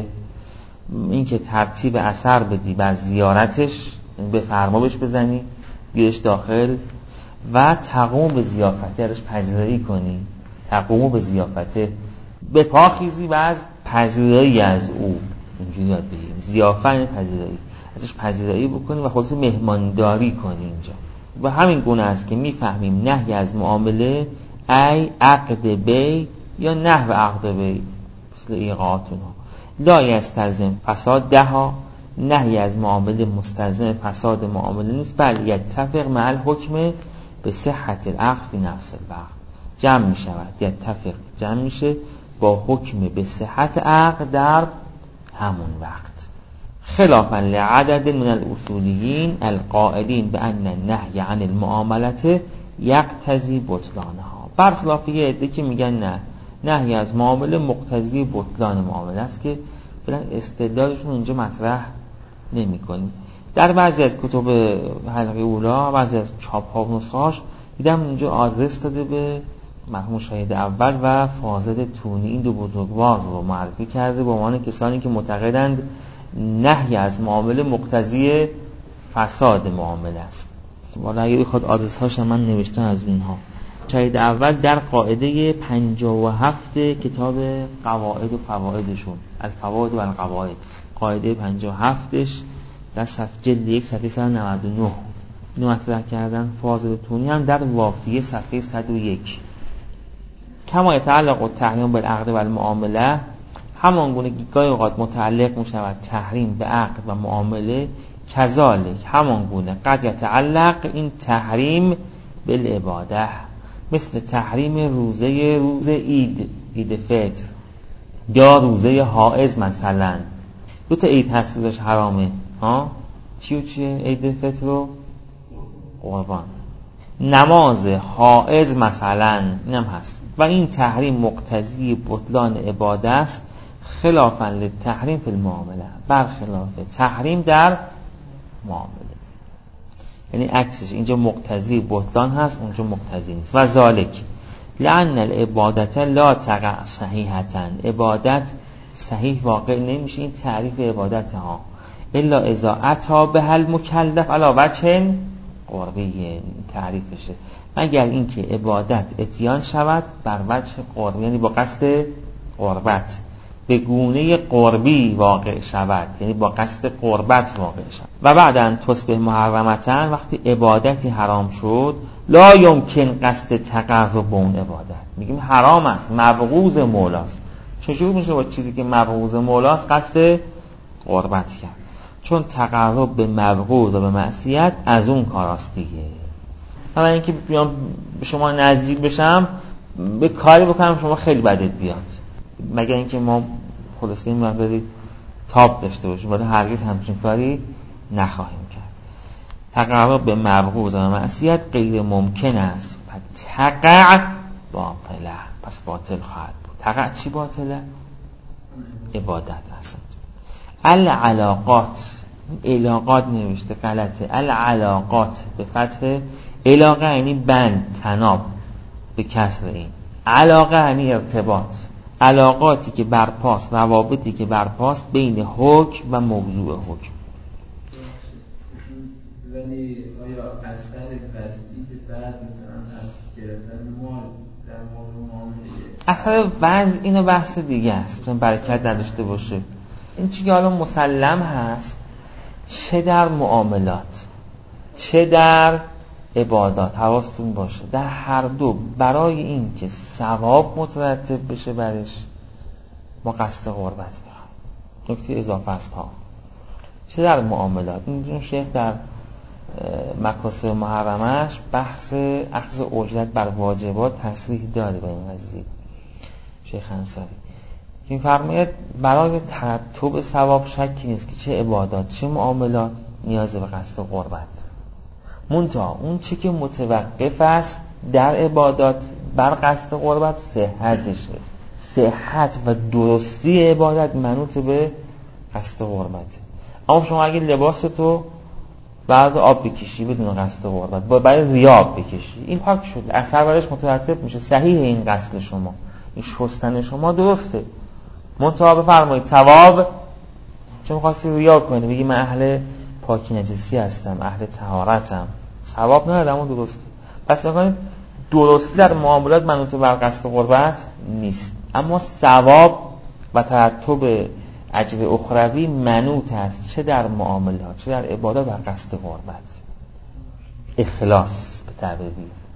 اینکه ترتیب اثر بدی بر زیارتش، به فرما بهش بزنی بیارش داخل، و تقوم به ضیافته ازش پذیرایی کنی، تقوم به ضیافته به پاخیزی و از پذیرایی از او، اینجوری یاد بگیریم ضیافت پذیرایی، ازش پذیرایی بکنی و خودت مهمانداری کنی. اینجا و همین گونه است که میفهمیم نهی از معامله ای عقد بی یا نحو عقد بی مثل ایقاعاتون لا یستلزم فساد دها، نهی از معامله مستلزم فساد معامله نیست، بل یتفق مع الحکم به صحت العقد فی نفس الوقت، جمع می شود، یتفق جمع میشه با حکم به صحت عقد در همون وقت. خلافا لعدد من الاصولیین القائلین بان النهی عن المعاملات یقتضی بطلانها، برخلاف یه عده که میگن نه، نهی از معامله مقتضی بطلان معامله است که فعلا استدلالشون اینجا مطرح نمی کنی. در بعضی از کتب حلقه اولا، بعضی از چاپ ها و نسخه‌هاش دیدم اینجا آدرس داده به مرحوم شهید اول و فاضل تونی، این دو بزرگوار رو معرفی کرده به عنوان کسانی که معتقدند نهی از معامله مقتضی فساد معامله است. والا اگه بخواد آدرس هاش من نوشتم از اونها شاهد اول در قاعده پنجاه و هفت کتاب قواعد و فوائدشون، الفوائد و القواعد، قاعده پنجاه و هفتش در صفحه جلد یک صفحه صد و نود و نه اینو مطرح کردن. فاضل تونی هم در وافیه صفحه صد و یک. کما یتعلق التحریم بالعقد و المعامله، همان گونه که گاهی اوقات متعلق می شود تحریم به عقد و معامله، کذالک همان گونه قد یتعلق این تحریم بالعباده، مثل تحریم روزه روز عید، عید فطر یا روزه حائض مثلا. دو تا عید هست روزش حرامه ها، چی و چیه؟ عید فطر و قربان. نماز حائض مثلا اینم هست و این تحریم مقتضی بطلان عباده است، خلافاً للتحریم فی المعامله، برخلاف تحریم در معامله. یعنی عکسش، اینجا مقتضی بطلان هست، اونجا مقتضی نیست. و ذالک لأن العبادت لا تقع صحیحتاً، عبادت صحیح واقع نمیشه، این تعریف عبادت ها، الا اذا اتی بها المکلف علی وجه قربی، تعریفشه، مگر اینکه عبادت اتیان شود بر وجه قربی، یعنی با قصد قربت، به گونه قربی واقع شود، یعنی با قصد قربت واقع شود. و بعداً تصبح محرمتاً، وقتی عبادتی حرام شد، لا یمکن قصد تقرب به اون عبادت، میگیم حرام است، مبغوض مولاست. چجور میشه با چیزی که مبغوض مولاست قصد قربت کرد؟ چون تقرب به مبغوض و به معصیت از اون کاراست دیگه. حالا اینکه بیام به شما نزدیک بشم، به کاری بکنم شما خیلی بدت بیاد، مگر اینکه ما خلاصه این مقداری تاب داشته باشیم، ولی هرگز همچین کاری نخواهیم کرد. تقرب به مبغوض و معصیت غیر ممکن است، تقع باطله، پس باطل خواهد بود. تقع چی باطله؟ عبادت هست. العلاقات، علاقات نوشته غلطه، العلاقات به فتح، علاقه یعنی بند، تناب به کسر این، علاقه یعنی ارتباط، علاقاتی که برپاست، روابطی که برپاست بین حکم و موضوع حکم. ولی آیا اثر وضعی که بعد مثلا از گرفتن مال در مورد معامله، اثر وضع اینو بحث دیگه است، چون برکت نداشته باشه. این چیزی که حالا مسلم هست، چه در معاملات چه در عبادات، حواستون باشه در هر دو برای این که ثواب مترتب بشه برش ما قصد قربت میخوایم. نکته اضافه است ها، چه در معاملات. این شیخ در مکاسب محرمش بحث اخذ اجرت بر واجبات تصریح داره به این قضیه. شیخ انصاری این فرماید برای ترتب ثواب شکی نیست که چه عبادات چه معاملات نیاز به قصد قربت. منتها اون چی که متوقف است در عبادات بر قصد قربت صحتشه، صحت و درستی عبادت منوط به قصد قربته. اما شما اگه لباستو بعد آب بکشی بدون قصد قربت، با برای ریاب بکشی، این پاک شد، اثر برش مترتب میشه، صحیح این قصد شما، این شستن شما درسته. منتها بفرمایید ثواب، چون خواستی ریا کنی بگی من اهل پاکی نجسی هستم، اهل طهارتم، ثواب نداره اما درسته. پس نکنید درستی در معاملات منوط بر قصد قربت نیست، اما ثواب و ترتب اجر اخروی منوط است چه در معاملات چه در عبادات بر قصد قربت. اخلاص به تعبیر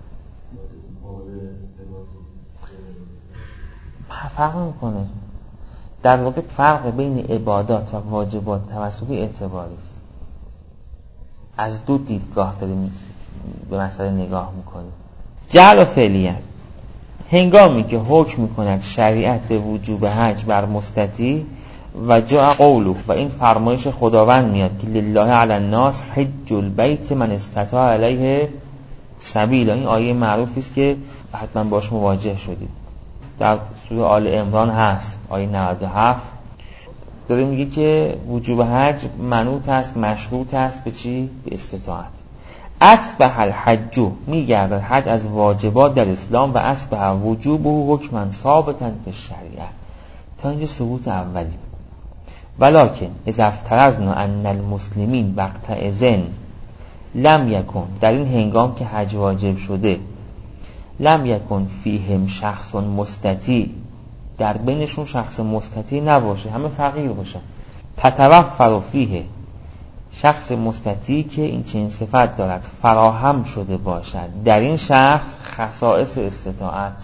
فرق میکنه. در واقع فرق بین عبادات و واجبات توسلی اعتباری است. از دو دیدگاه داریم به مسئله نگاه میکنیم. جعل و فعلیت، هنگامی که حکم میکند شریعت به وجوب حج بر مستطیع و جاء قوله، و این فرمایش خداوند میاد که لله علی الناس حج البیت من استطاع علیه سبیلا. این آیه معروفی است که حتما باش مواجه شدید، در سوره آل عمران هست، آیه نود و هفت داره میگه که وجوب حج منوط است، مشروط است به چی؟ به استطاعت. اصبح الحج، میگردد حج از واجبات در اسلام، و اصبح وجوبه حکما ثابتا به شریعه. تا اینجا ثبوت اولی. ولکن اذا افترضنا ان المسلمین وقت اذن لم یکن، در این هنگام که حج واجب شده لم یکن فیهم شخص مستطیع، در بینشون شخص مستطیع نباشه، همه فقیر باشن. تتوفر فیه، شخص مستطیع که این چنین صفت دارد فراهم شده باشد در این شخص خصائص استطاعت،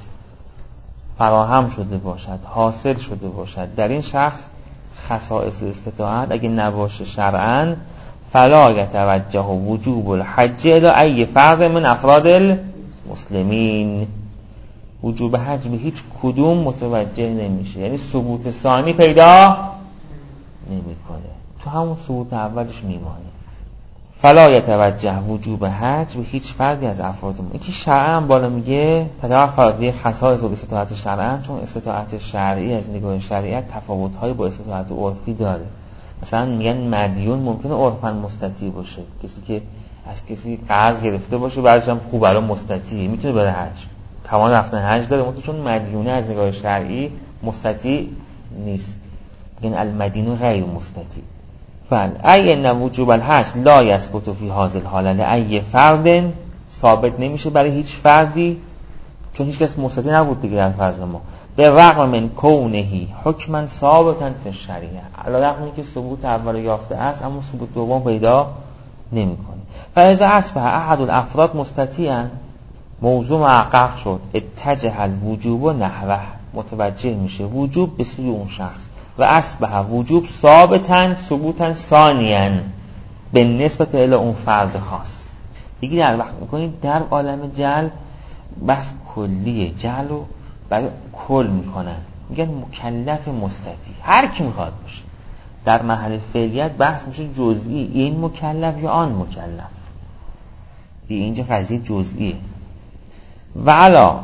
فراهم شده باشد، حاصل شده باشد در این شخص خصائص استطاعت. اگه نباشه شرعاً فلا یتوجه وجوب الحج الی ای فرد من افراد المسلمین، وجوب حج به هیچ کدوم متوجه نمیشه، یعنی ثبوت ثانی پیدا نمیکنه، تو همون ثبوت اولش میمانه. فلا یتوجه وجوب حج به هیچ فردی از افراد ما. اینکه شرعاً بالا میگه تتوفر به خصائص و استطاعت شرعاً، چون استطاعت شرعی از نگاه شریعت تفاوت‌های با استطاعت عرفی داره. مثلا میگن مدیون ممکنه عرفاً مستطیع باشه، کسی که از کسی قرض گرفته باشه بعدش هم خوب الان مستطیع میتونه بره حج، توان رفتن حج داره، منتها چون مدیونه از نگاه شرعی مستطیع نیست، میگن المدین غیر مستطیع. فعل ای ان وجوب الحج لا یثبت فی هذا الحال ای فرد، ثابت نمیشه برای هیچ فردی، چون هیچ کس مستطیع نبود دیگه در فرض ما. به رغم من کونهی حکما ثابتا فی الشریعه، علی رغم اینکه ثبوت اول یافته است اما ثبوت دوم پیدا نمیکنه. فاذا اصبح احد الافراد مستطیعا، موضوع محقق شد، اتجه الوجوب نحوه، متوجه میشه وجوب به سوی اون شخص، و اصبح وجوب ثابتا ثبوتا ثانیا به نسبت الی اون فرد خاص. دیگه در وقت میکنید در عالم جهل بحث کلیه، جهل رو برای کل میکنن، میگن مکلف مستطیع، هر کی میخواد باشه. در محل فعلیت بحث میشه جزئی، این مکلف یا آن مکلف، دیگه اینجا قضیه جزئیه. و علا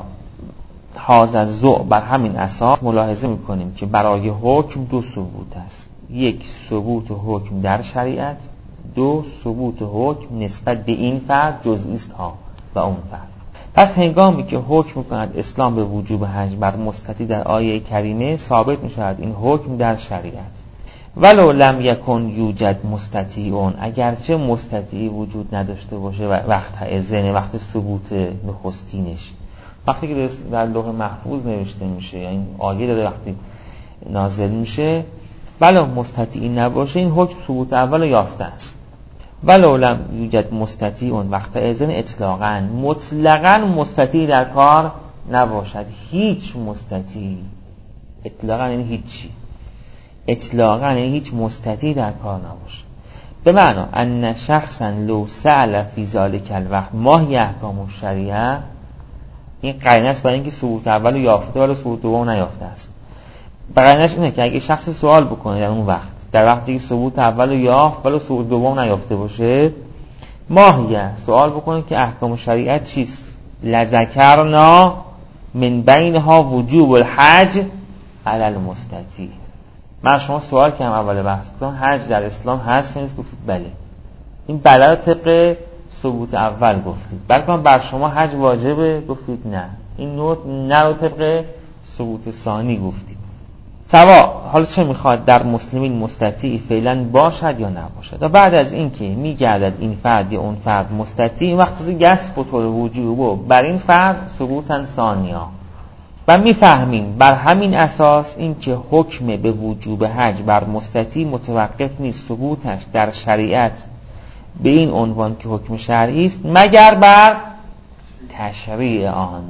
هذا الذوق، بر همین اساس ملاحظه میکنیم که برای حکم دو ثبوت است، یک ثبوت حکم در شریعت، دو ثبوت حکم نسبت به این فرد جزئی است ها و اون فرد. پس هنگامی که حکم میکند اسلام به وجوب حج بر مستطیع در آیه کریمه، ثابت میشود این حکم در شریعت. ولو لم یکن یوجد مستطیعون، اگرچه مستطیعی وجود نداشته باشه و وقت اذن، وقت ثبوت نخستینش، وقتی که در لوح محفوظ نوشته میشه، یعنی آیه داره وقتی نازل میشه، ولو مستطیعی نباشه این حکم ثبوت اول یافته است. ولو لم یوجد مستطیعون وقت اذن اطلاقاً، مطلقاً مستطیع در کار نباشد، هیچ مستطیع، اطلاقاً یعنی هیچی، اطلاقاً یعنی هیچ مستطیع در کار نباشه. به معنا ان شخصا لو سأل فی ذلک الوقت ما هی احکام الشریعه، این قرینه است برای اینکه ثبوت اول یافته ولی ثبوت دوم نیافته است. قرینه‌اش اینه که اگه شخص سوال بکنه در اون وقت، در وقتی که ثبوت اول یافت ولی ثبوت دوم نیافته باشه، ماهیه سوال بکنه که احکام شریعت چیست، لذکرنا من بینها وجوب الحج علی المستطیع. من شما سوال کردم اول بحث، گفتم حج در اسلام هست یا نیست؟ گفتید بله. این بله رو طبق ثبوت اول گفتید. بلکه بر شما حج واجبه؟ گفتید نه. این نوع نه رو طبق ثبوت ثانی گفتید. سوا حالا چه میخواد در مسلمین مستطیع فعلا باشد یا نباشد، و بعد از این که میگردد این فرد یا اون فرد مستطیع، وقتی گست به طور وجوب بر این فرد ثبوتن ثانیا، و میفهمیم بر همین اساس این که حکم به وجوب حج بر مستطیع متوقف نیست ثبوتش در شریعت به این عنوان که حکم شرعی است، مگر بر تشریع آن،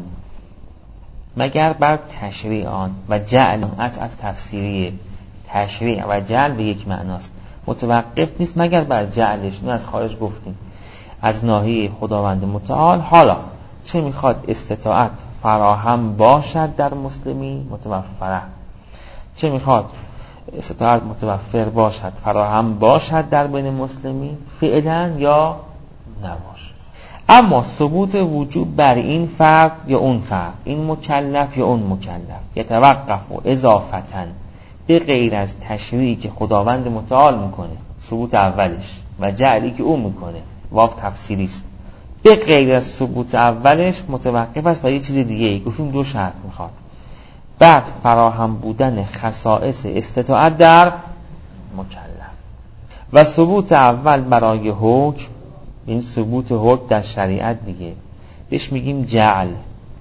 مگر بر تشریع آن و جعل ات تفسیری تشریع و جعل به یک معناست، متوقف نیست مگر بر جعلش. نه از خارج گفتیم از ناحیه خداوند متعال. حالا چه میخواد استطاعت فراهم باشد در مسلمی متوفره، چه میخواد استطاعت متوفر باشد فراهم باشد در بین مسلمی فعلا یا نباشه. اما ثبوت وجوب بر این فرد یا اون فرد، این مکلف یا اون مکلف، یتوقف و اضافتن به غیر از تشریعی که خداوند متعال میکنه، ثبوت اولش، و جعلی که اون میکنه، واو تفسیری است، به غیر از ثبوت اولش متوقف است بر یه چیز دیگه ای. گفتیم دو شرط میخواد، بعد فراهم بودن خصائص استطاعت در مکلف، و ثبوت اول برای حکم، این ثبوت حکم در شریعت دیگه بهش میگیم جعل،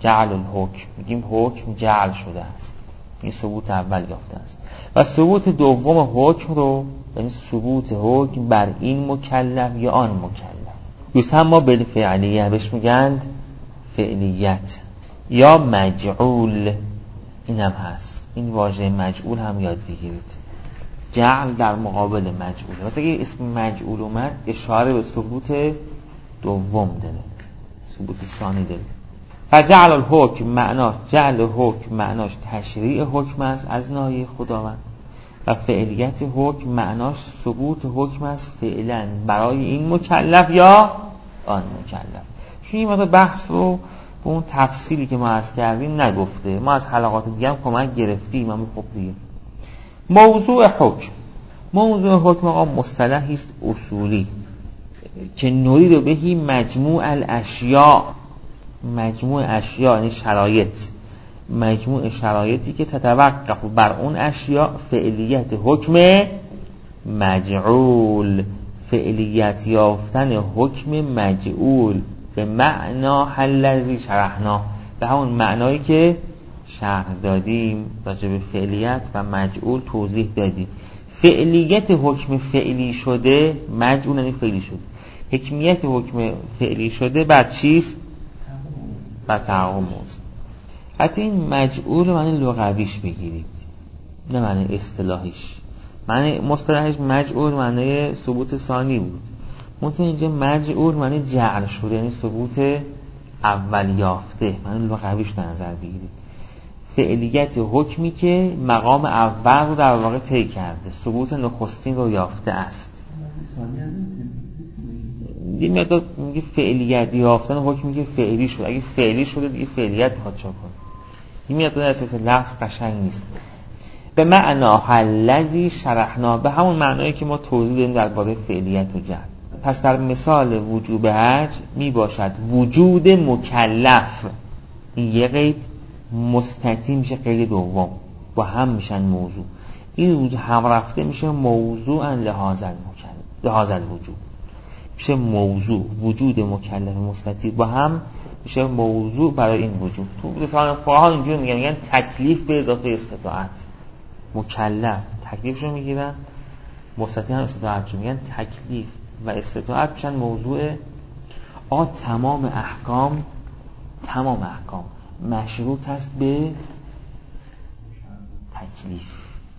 جعل الحکم، میگیم حکم جعل شده است، این ثبوت اول یافته است. و ثبوت دوم حکم رو، یعنی ثبوت حکم بر این مکلف یا آن مکلف، یسمى بالفعلیه، بهش میگن فعلیت یا مجعول. این هم هست، این واژه مجعول هم یاد بگیرید. جعل در مقابل مجعول، واسه اگه اسم مجعول اومد اشاره به ثبوت دوم داره، ثبوت ثانی داره. فجعل الحکم معناش، جعل حکم معناش تشریع حکم است از ناحیه خداوند و فعلیت حکم معناش ثبوت حکم است فعلا برای این مکلف یا آن مکلف. چون این مقدار بحث رو به اون تفصیلی که ما عرض کردیم نگفته، ما از حلقات دیگه هم کمک گرفتیم، اما خب دیگه. موضوع حکم، موضوع حکم آقا مصطلحی است اصولی که نورید بهی مجموع الاشیاء، مجموع اشیاء یعنی شرایط، مجموع شرایطی که تتوقف بر اون اشیاء فعلیت حکم مجعول، فعلیت یافتن حکم مجعول به معنا الذی شرحنا، به همون معنایی که شرح دادیم راجع به فعلیت و مجعول توضیح دادیم. فعلیت حکم فعلی شده، مجعول یعنی فعلی شده، حکمیت حکم فعلی شده بعد چیست؟ بعد تحقق موضوع. حتی این مجعول معنی لغویش بگیرید، نه معنی اصطلاحیش. معنی مصطلحش مجعول معنی ثبوت ثانی بود، منتها اینجا مجعول معنی جعل شده، یعنی ثبوت اول یافته، معنی لغویش نظر بگیرید. فعلیت حکمی که مقام اول رو در واقع طی کرده، ثبوت نخستین رو یافته است. این مقدار میگه فعلیت یافتن حکمی که فعلی شده، اگه فعلی شده دیگه فعلیت میخواد چا کنه. این مقدار اساس لفظ قشنگ نیست. به معنا الذی شرحنا، به همون معنایی که ما توضیح دادیم درباره فعلیت و جعل. پس در مثال وجوب حج می باشد وجود مکلف، این یه قید مستتیم میشه، قید دوم با هم میشن موضوع، این وجود هم رفته میشه موضوعا لهذا المکلف، لهذا الوجود میشه موضوع، وجود مکلف مستتیم با هم میشه موضوع برای این وجود. تو لسان فقها اینجوری میگن، میگن تکلیف به اضافه استطاعت. مکلف تکلیفشو میگیرن، مستتیم هم استطاعتشو میگن، تکلیف و استطاعت میشن موضوع. آ تمام احکام، تمام احکام مشروط است به تکلیف.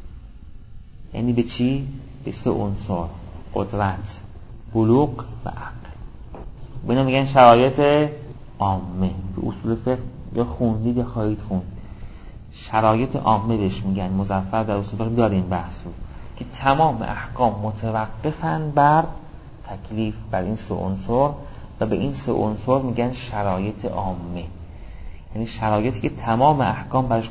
یعنی به چی؟ به سه عنصر: قدرت، بلوغ و عقل. بنا میگن شرایط عامه. به اصول فقه یا خوندید یا خواهید خوند، شرایط عامه بهش میگن. مظفر در اصول فقه داریم بحث رو که تمام احکام متوقفن بر تکلیف، بر این سه عنصر، و به این سه عنصر میگن شرایط عامه، یعنی شرایطی که تمام احکام برش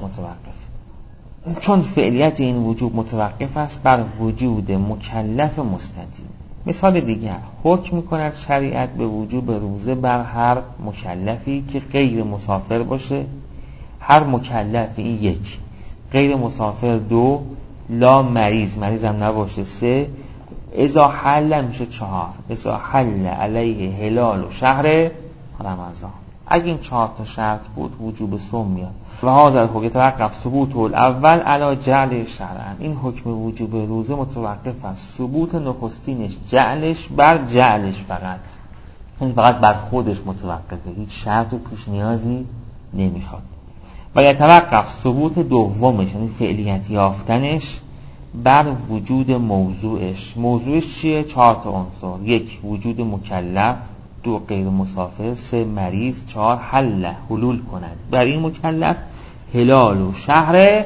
متوقفه. چون فعلیت این وجود متوقف است بر وجود مکلف مستتیم. مثال دیگر، حکم میکند شریعت به وجوب روزه بر هر مکلفی که غیر مسافر باشه. هر مکلفی این یک، غیر مسافر دو، لا مریض، مریض هم نباشه سه، اذا حل میشه چهار، اذا حل علیه هلال و شهر رمضان. اگه این چهار تا شرط بود وجوب صوم میاد. و هذا الحکم توقف ثبوت الاول علی جعل شرعا، این حکم وجوب روزه متوقف است ثبوت نخستینش، جعلش بر جعلش، فقط این فقط بر خودش متوقفه، هیچ شرط و پیش نیازی نمیخواد. و یتوقف ثبوت دومش، یعنی فعلیت یافتنش، بر وجود موضوعش. موضوعش چیه؟ چهار تا عنصر: یک وجود مکلف، دو غیر مسافر، سه مریض، چهار حل حلول کند بر این مکلف هلال و شهر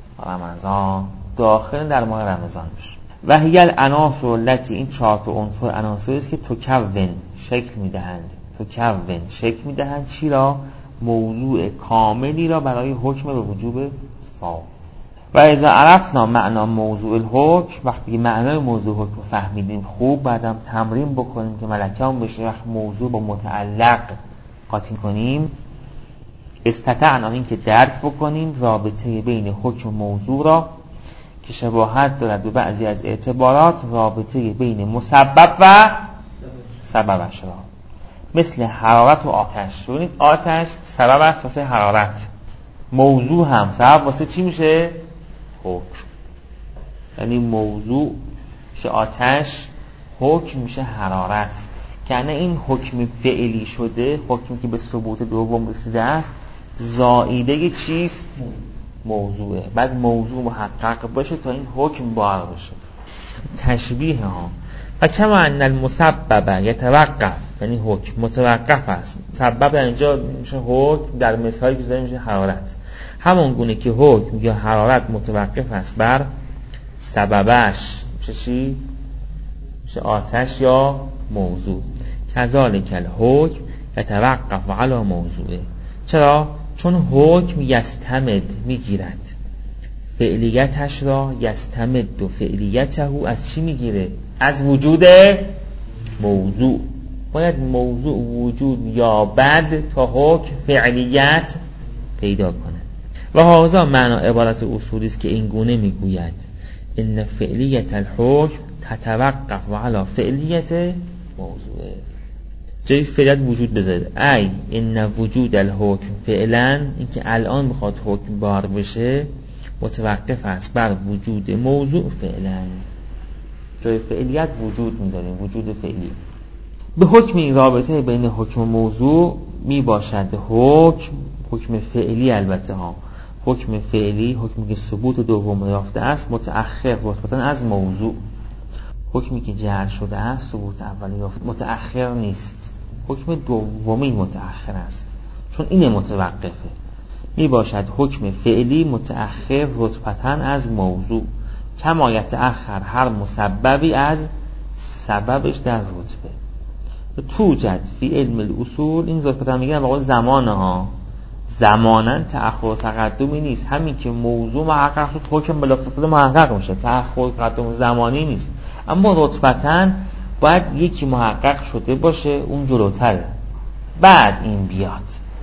رمضان، داخل در ماه رمضان بشه. و هی العناصر التي، این چهار تا عنصر عناصری است که تکون شکل میدهند، تکون شکل میدهند چی را؟ موضوع کاملی را برای حکم به وجوب صوم. و اذا عرفنا معنا موضوع الحکم، وقتی معنای موضوع حکم فهمیدیم خوب، بعدم تمرین بکنیم که ملکه‌مون بشه، وقت موضوع با متعلق قاطی کنیم، استطعنا این که درک بکنیم رابطه بین حکم موضوع را که شباهت دارد به بعضی از اعتبارات رابطه بین مسبب و سببش را. مثل حرارت و آتش. ببینید آتش سبب است واسه حرارت، موضوع هم سبب واسه چی میشه؟ حکم. یعنی موضوع میشه آتش، حکم میشه حرارت. که نه این حکم فعلی شده، حکمی که به ثبوت دوم رسیده است، زائیده چیست؟ موضوعه. بعد موضوع محقق باشه تا این حکم بار بشه. تشبیه ها و کما ان المسبب یتوقف، یعنی حکم متوقف است. سبب در اینجا میشه حکم، در مثالی که زده میشه حرارت. همون گونه که حکم یا حرارت متوقف است بر سببش، میشه چی؟ میشه آتش یا موضوع. کذالک الحکم یتوقف علی موضوعه. چرا؟ چون حکم یستمد میگیرد فعلیتش را، یستمد و فعلیته از چی میگیره؟ از وجود موضوع. باید موضوع وجود یابد تا حکم فعلیت پیدا کنه. و هذا معنا عبارت اصولی است که این گونه میگوید ان فعلیت الحکم تتوقف علی فعلیت موضوع. جای فعلیت وجود بذارید، ای ان وجود الحکم فعلا، اینکه الان میخواد حکم بار بشه متوقف است بر وجود موضوع فعلا. جای فعلیت وجود میذاریم، وجود فعلی. به حکم این رابطه بین حکم و موضوع می باشد حکم، حکم فعلی البته ها، حکم فعلی، حکمی که ثبوت دوم یافته است، متأخر رتبتاً از موضوع. حکمی که جعل شده است ثبوت اولی یافته، متأخر نیست. حکم دومی متأخر است چون این متوقفه. می باشد حکم فعلی متأخر رتبتاً از موضوع، کما یتأخر هر مسببی از سببش در رتبه. توجد فی علم الاصول، این رتبه میگن به قول زمانه ها، زمانن تأخر و تقدمی نیست. همین که موضوع محقق شد حکم بلافاصله محقق میشه، تأخر و تقدم زمانی نیست. اما رتبتاً باید یکی محقق شده باشه، اون جلوتره، بعد این بیاد.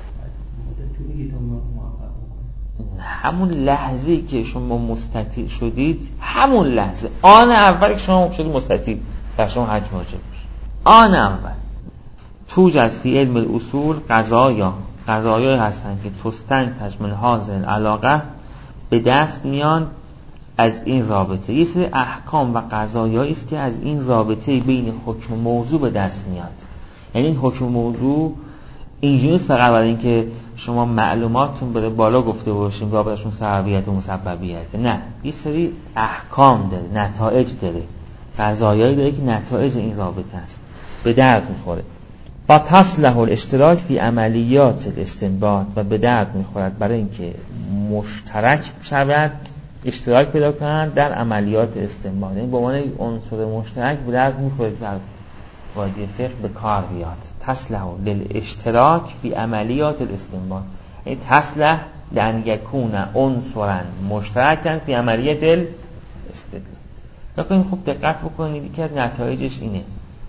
همون لحظه که شما مستطیع شدید، همون لحظه، آن اول که شما شدید مستطیع، در شما حج واجب میشه. آن اول. توجد فی علم الاصول قضایا، قضایایی هستند که تستن تجمل حاضر علاقه، به دست میان از این رابطه. یه سری احکام و قضایایی است که از این رابطه بین حکم و موضوع به دست میاد. یعنی این حکم و موضوع اینجوری نیست فقط برای اینکه شما معلوماتتون بره بالا گفته باشیم رابطهشون سببیت و مسببیت، نه، یه سری احکام داره، نتایج داره، قضایایی داره که نتایج این رابطه است، به درد میخوره. و تصلح الاشتراک فی عملیات الاستنباط، و به درد میخورد برای اینکه مشترک شود، اشتراک پیدا کنند در عملیات استنباط. این به عنوان عنصر مشترک به درد میخوره در وادی فقه به کار بیاد. تصلح للاشتراک فی عملیات الاستنباط، این تصلح لان یکون عنصرا مشترکا فی عملیات الاستدلال. ببینید خوب دقت بکنید که نتایجش اینه.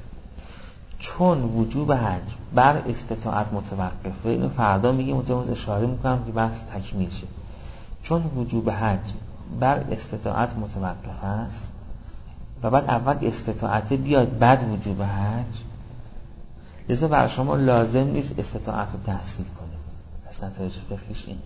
چون وجوب حج بر استطاعت متوقفه، اینو فردا میگیم، متوجه اشاره میکنم که بحث تکمیل شه. چون وجوب حج بر استطاعت متوقف است و بعد اول استطاعت بیاد بعد وجوب حج، لذا بر شما لازم نیست استطاعت رو تحصیل کنید. پس نتایج فقهیش این: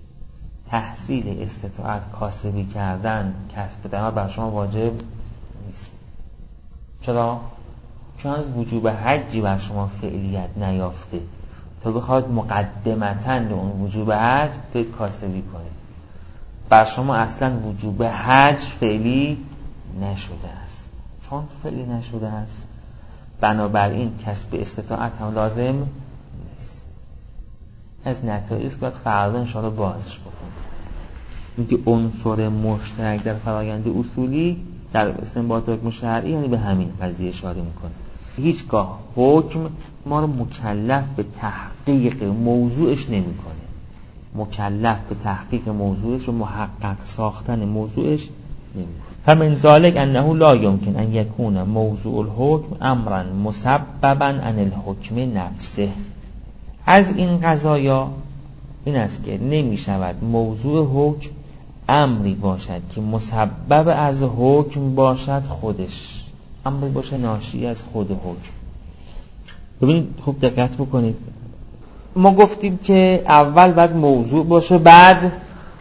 تحصیل استطاعت، کاسبی کردن، کسب درآمد بر شما واجب نیست. چرا؟ چون از وجوب حجی بر شما فعلیت نیافته تا بخواد مقدمتاً به اون وجوب حج برید کاسبی کنید. بر شما اصلا وجوب حج فعلی نشده است. چون فعلی نشده است بنابراین کسب استطاعت هم لازم نیست. از نتایج باید فردا انشاءالله بازش بکنید. اینکه عنصر مشترک در فرایند اصولی در استنباط حکم شرعی یعنی به همین قضیه اشاره میکنه. هیچگاه حکم ما رو مکلف به تحقیق موضوعش نمیکنه. مکلف به تحقیق موضوعش و محقق ساختن موضوعش نمیکنه. فمن ذلك انه لا يمكن ان يكون موضوع الحكم امرا مسببا عن الحكم نفسه. از این قضایا این است که نمی شود موضوع حکم امری باشد که مسبب از حکم باشد، خودش امری باشد ناشی از خود حکم. ببینید خوب دقت بکنید، ما گفتیم که اول باید موضوع باشه بعد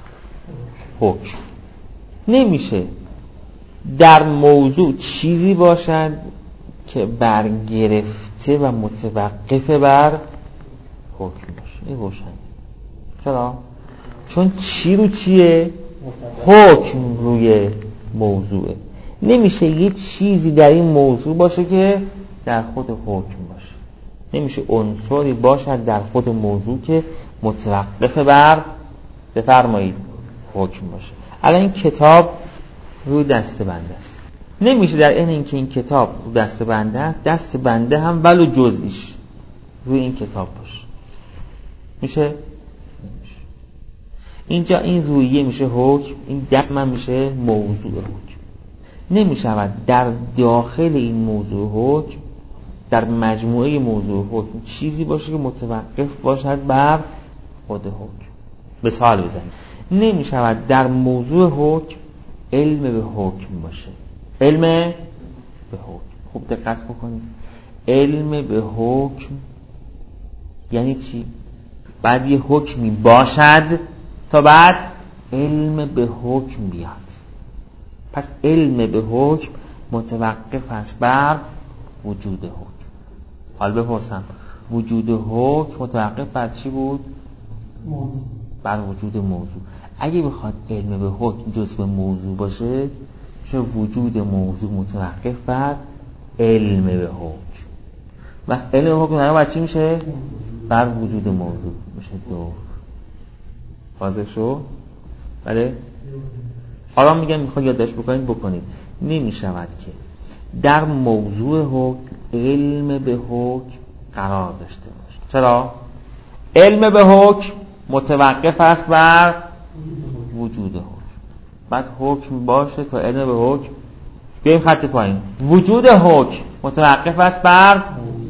حکم. نمیشه در موضوع چیزی باشد که برگرفته و متوقف بر حکم باشه. این روشن. چرا؟ چون چی رو چیه؟ حکم روی موضوعه. نمیشه یه چیزی در این موضوع باشه که در خود حکم باشه. نمیشه عنصری باشد در خود موضوع که متوقف بر بفرمایید حکم باشه. الان این کتاب روی دست بنده است. نمیشه در این اینکه این کتاب روی دست بنده است، دست بنده هم ولو جزئیش روی این کتاب باشه. میشه؟ نمیشه. اینجا این رویه میشه حکم، این دست من میشه موضوع حکم. نمیشود در داخل این موضوع حکم، در مجموعه موضوع حکم چیزی باشه که متوقف باشد بر خود حکم. مثال بزنیم، نمیشود در موضوع حکم علم به حکم باشه. علم به حکم، خوب دقت بکنید، علم به حکم یعنی چی؟ بعد یه حکمی باشد تا بعد علم به حکم بیاد. پس علم به حکم متوقف است بر وجود حکم. حال بپرسم، وجود حکم متوقف بر چی بود؟ موضوع. بر وجود موضوع. اگه بخواد علم به حکم جزء موضوع باشه، چه وجود موضوع متوقف بر علم به حکم و علم به حکم بر چی میشه؟ بر وجود موضوع میشه. دو واضح شو؟ بله؟ حالا میگم میخواد یادداشت بکنید بکنید. نمیشود که در موضوع حکم علم به حکم قرار داشته باشه. چرا؟ علم به حکم متوقف است بر وجود حکم. بعد حکم باشه تا علم به حکم. بیایم خط پایین. وجود حکم متوقف است بر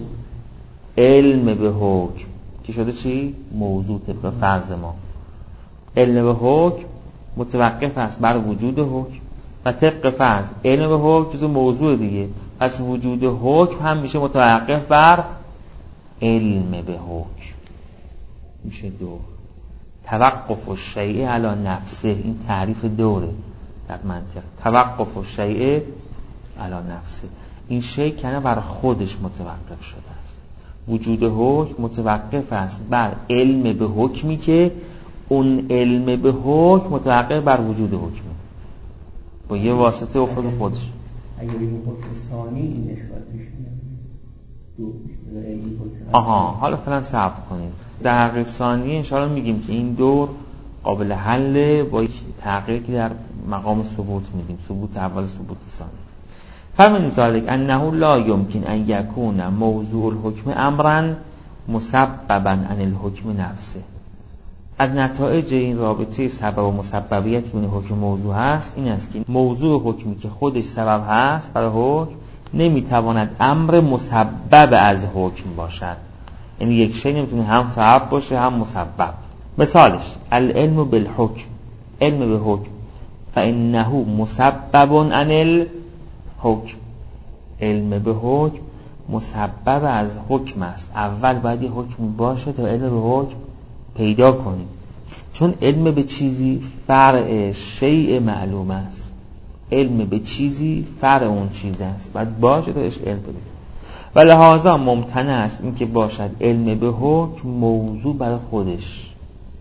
علم به حکم که شده چی؟ موضوع طبق فرض ما. علم به حکم متوقف است بر وجود حکم و طبق فرض علم به حکم جزء موضوع دیگه، پس وجود حکم هم میشه متوقف بر علم به حکم. میشه دو. توقف الشیء علی نفسه، این تعریف دوره در منطق. توقف الشیء علی نفسه، این شیء کنه بر خودش متوقف شده است. وجود حکم متوقف است بر علم به حکمی که اون علم به حکم متوقف بر وجود حکمه با یه واسطه افتاد خودش. اگر این حکم ثانی این نشبت پیش میاد. آها، حالا فعلا صبر کنید. در حق ثانی انشاءالله میگیم که این دور قابل حله با یک تغییری که در مقام ثبوت میدیم، ثبوت اول ثبوت ثانی. فمن ذلك انه لا يمكن ان يكون موضوع الحكم امرا مسببا عن الحكم نفسه. از نتایج این رابطه سبب و مسببیت بین حکم موضوع هست این است که موضوع حکمی که خودش سبب هست برای حکم نمیتواند امر مسبب از حکم باشد. یعنی یک شی نمیتونه هم سبب باشه هم مسبب. مثالش العلم بالحکم، علم به حکم، فانه مسبب عن الحکم. علم به حکم مسبب از حکم است. اول باید یه حکم باشه تا علم به حکم پیدا کنیم، چون علم به چیزی فرع شیء معلوم است. علم به چیزی فرع اون چیز است، باید باشه تا اش علم بده. و لحاظا ممتنع است این که باشد علم به حکم موضوع برای خودش.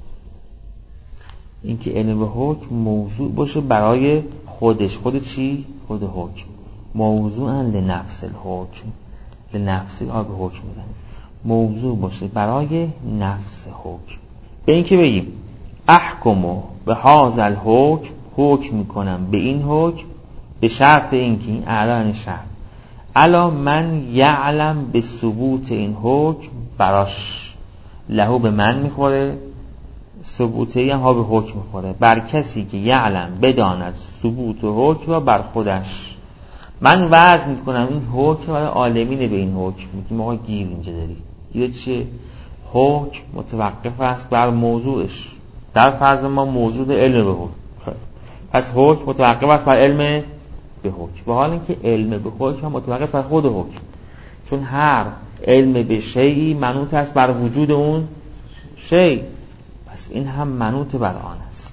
این که علم به حکم موضوع باشه برای خودش. خود چی؟ خود حکم. موضوعا لنفس الحکم، لنفس ها به حکم بزنیم. موضوع باشه برای نفس حکم. به این که بگیم احکمو به هذا الحکم، حکم میکنم به این حکم، به شرط اینکه این اعلان شرط الا من یعلم به ثبوت این حکم براش، لهو به من میخوره، ثبوتی هم ها به حکم میخوره، بر کسی که یعلم بداند ثبوت حکم را بر خودش. من وضع میکنم این حکم برای عالمین به این حکم. میگیم آقا گیر اینجا داری. گیر چیه؟ حکم متوقف است بر موضوعش. در فرض ما موجود علم به حکم، پس حکم متوقف است بر علم به حکم، به حال اینکه علم به حکم متوقف است بر خود حکم. چون هر علم به شیئی منوط است بر وجود اون شی، پس این هم منوط بر آن است.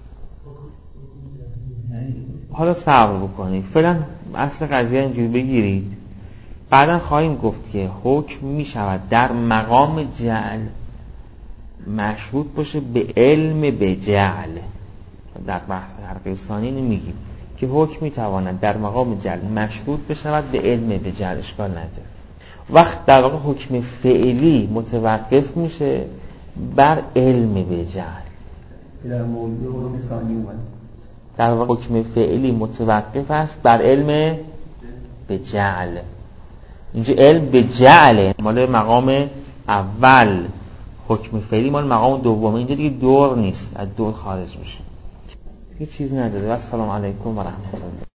حالا صبر بکنید، فعلا اصل قضیه اینجوری بگیرید، بعدا خواهیم گفت که حکم می شود در مقام جعل مشروط باشه به علم به جعل. در بحث حلقه ثانی میگیم که حکم می تواند در مقام جعل مشروط بشود به علم به جعل، اشکال نداره. وقت در واقع حکم فعلی متوقف میشه بر علم به جعل. در موضوع حکم ثانی اومد. در واقع حکم فعلی متوقف است بر علم به جعل. اینجا علم به جعل مال مقام اول، حکم فعلی مال مقام دوم. اینجا دیگه دور نیست، از دور خارج میشه، هیچ چیز نداره. و السلام علیکم و رحمت الله.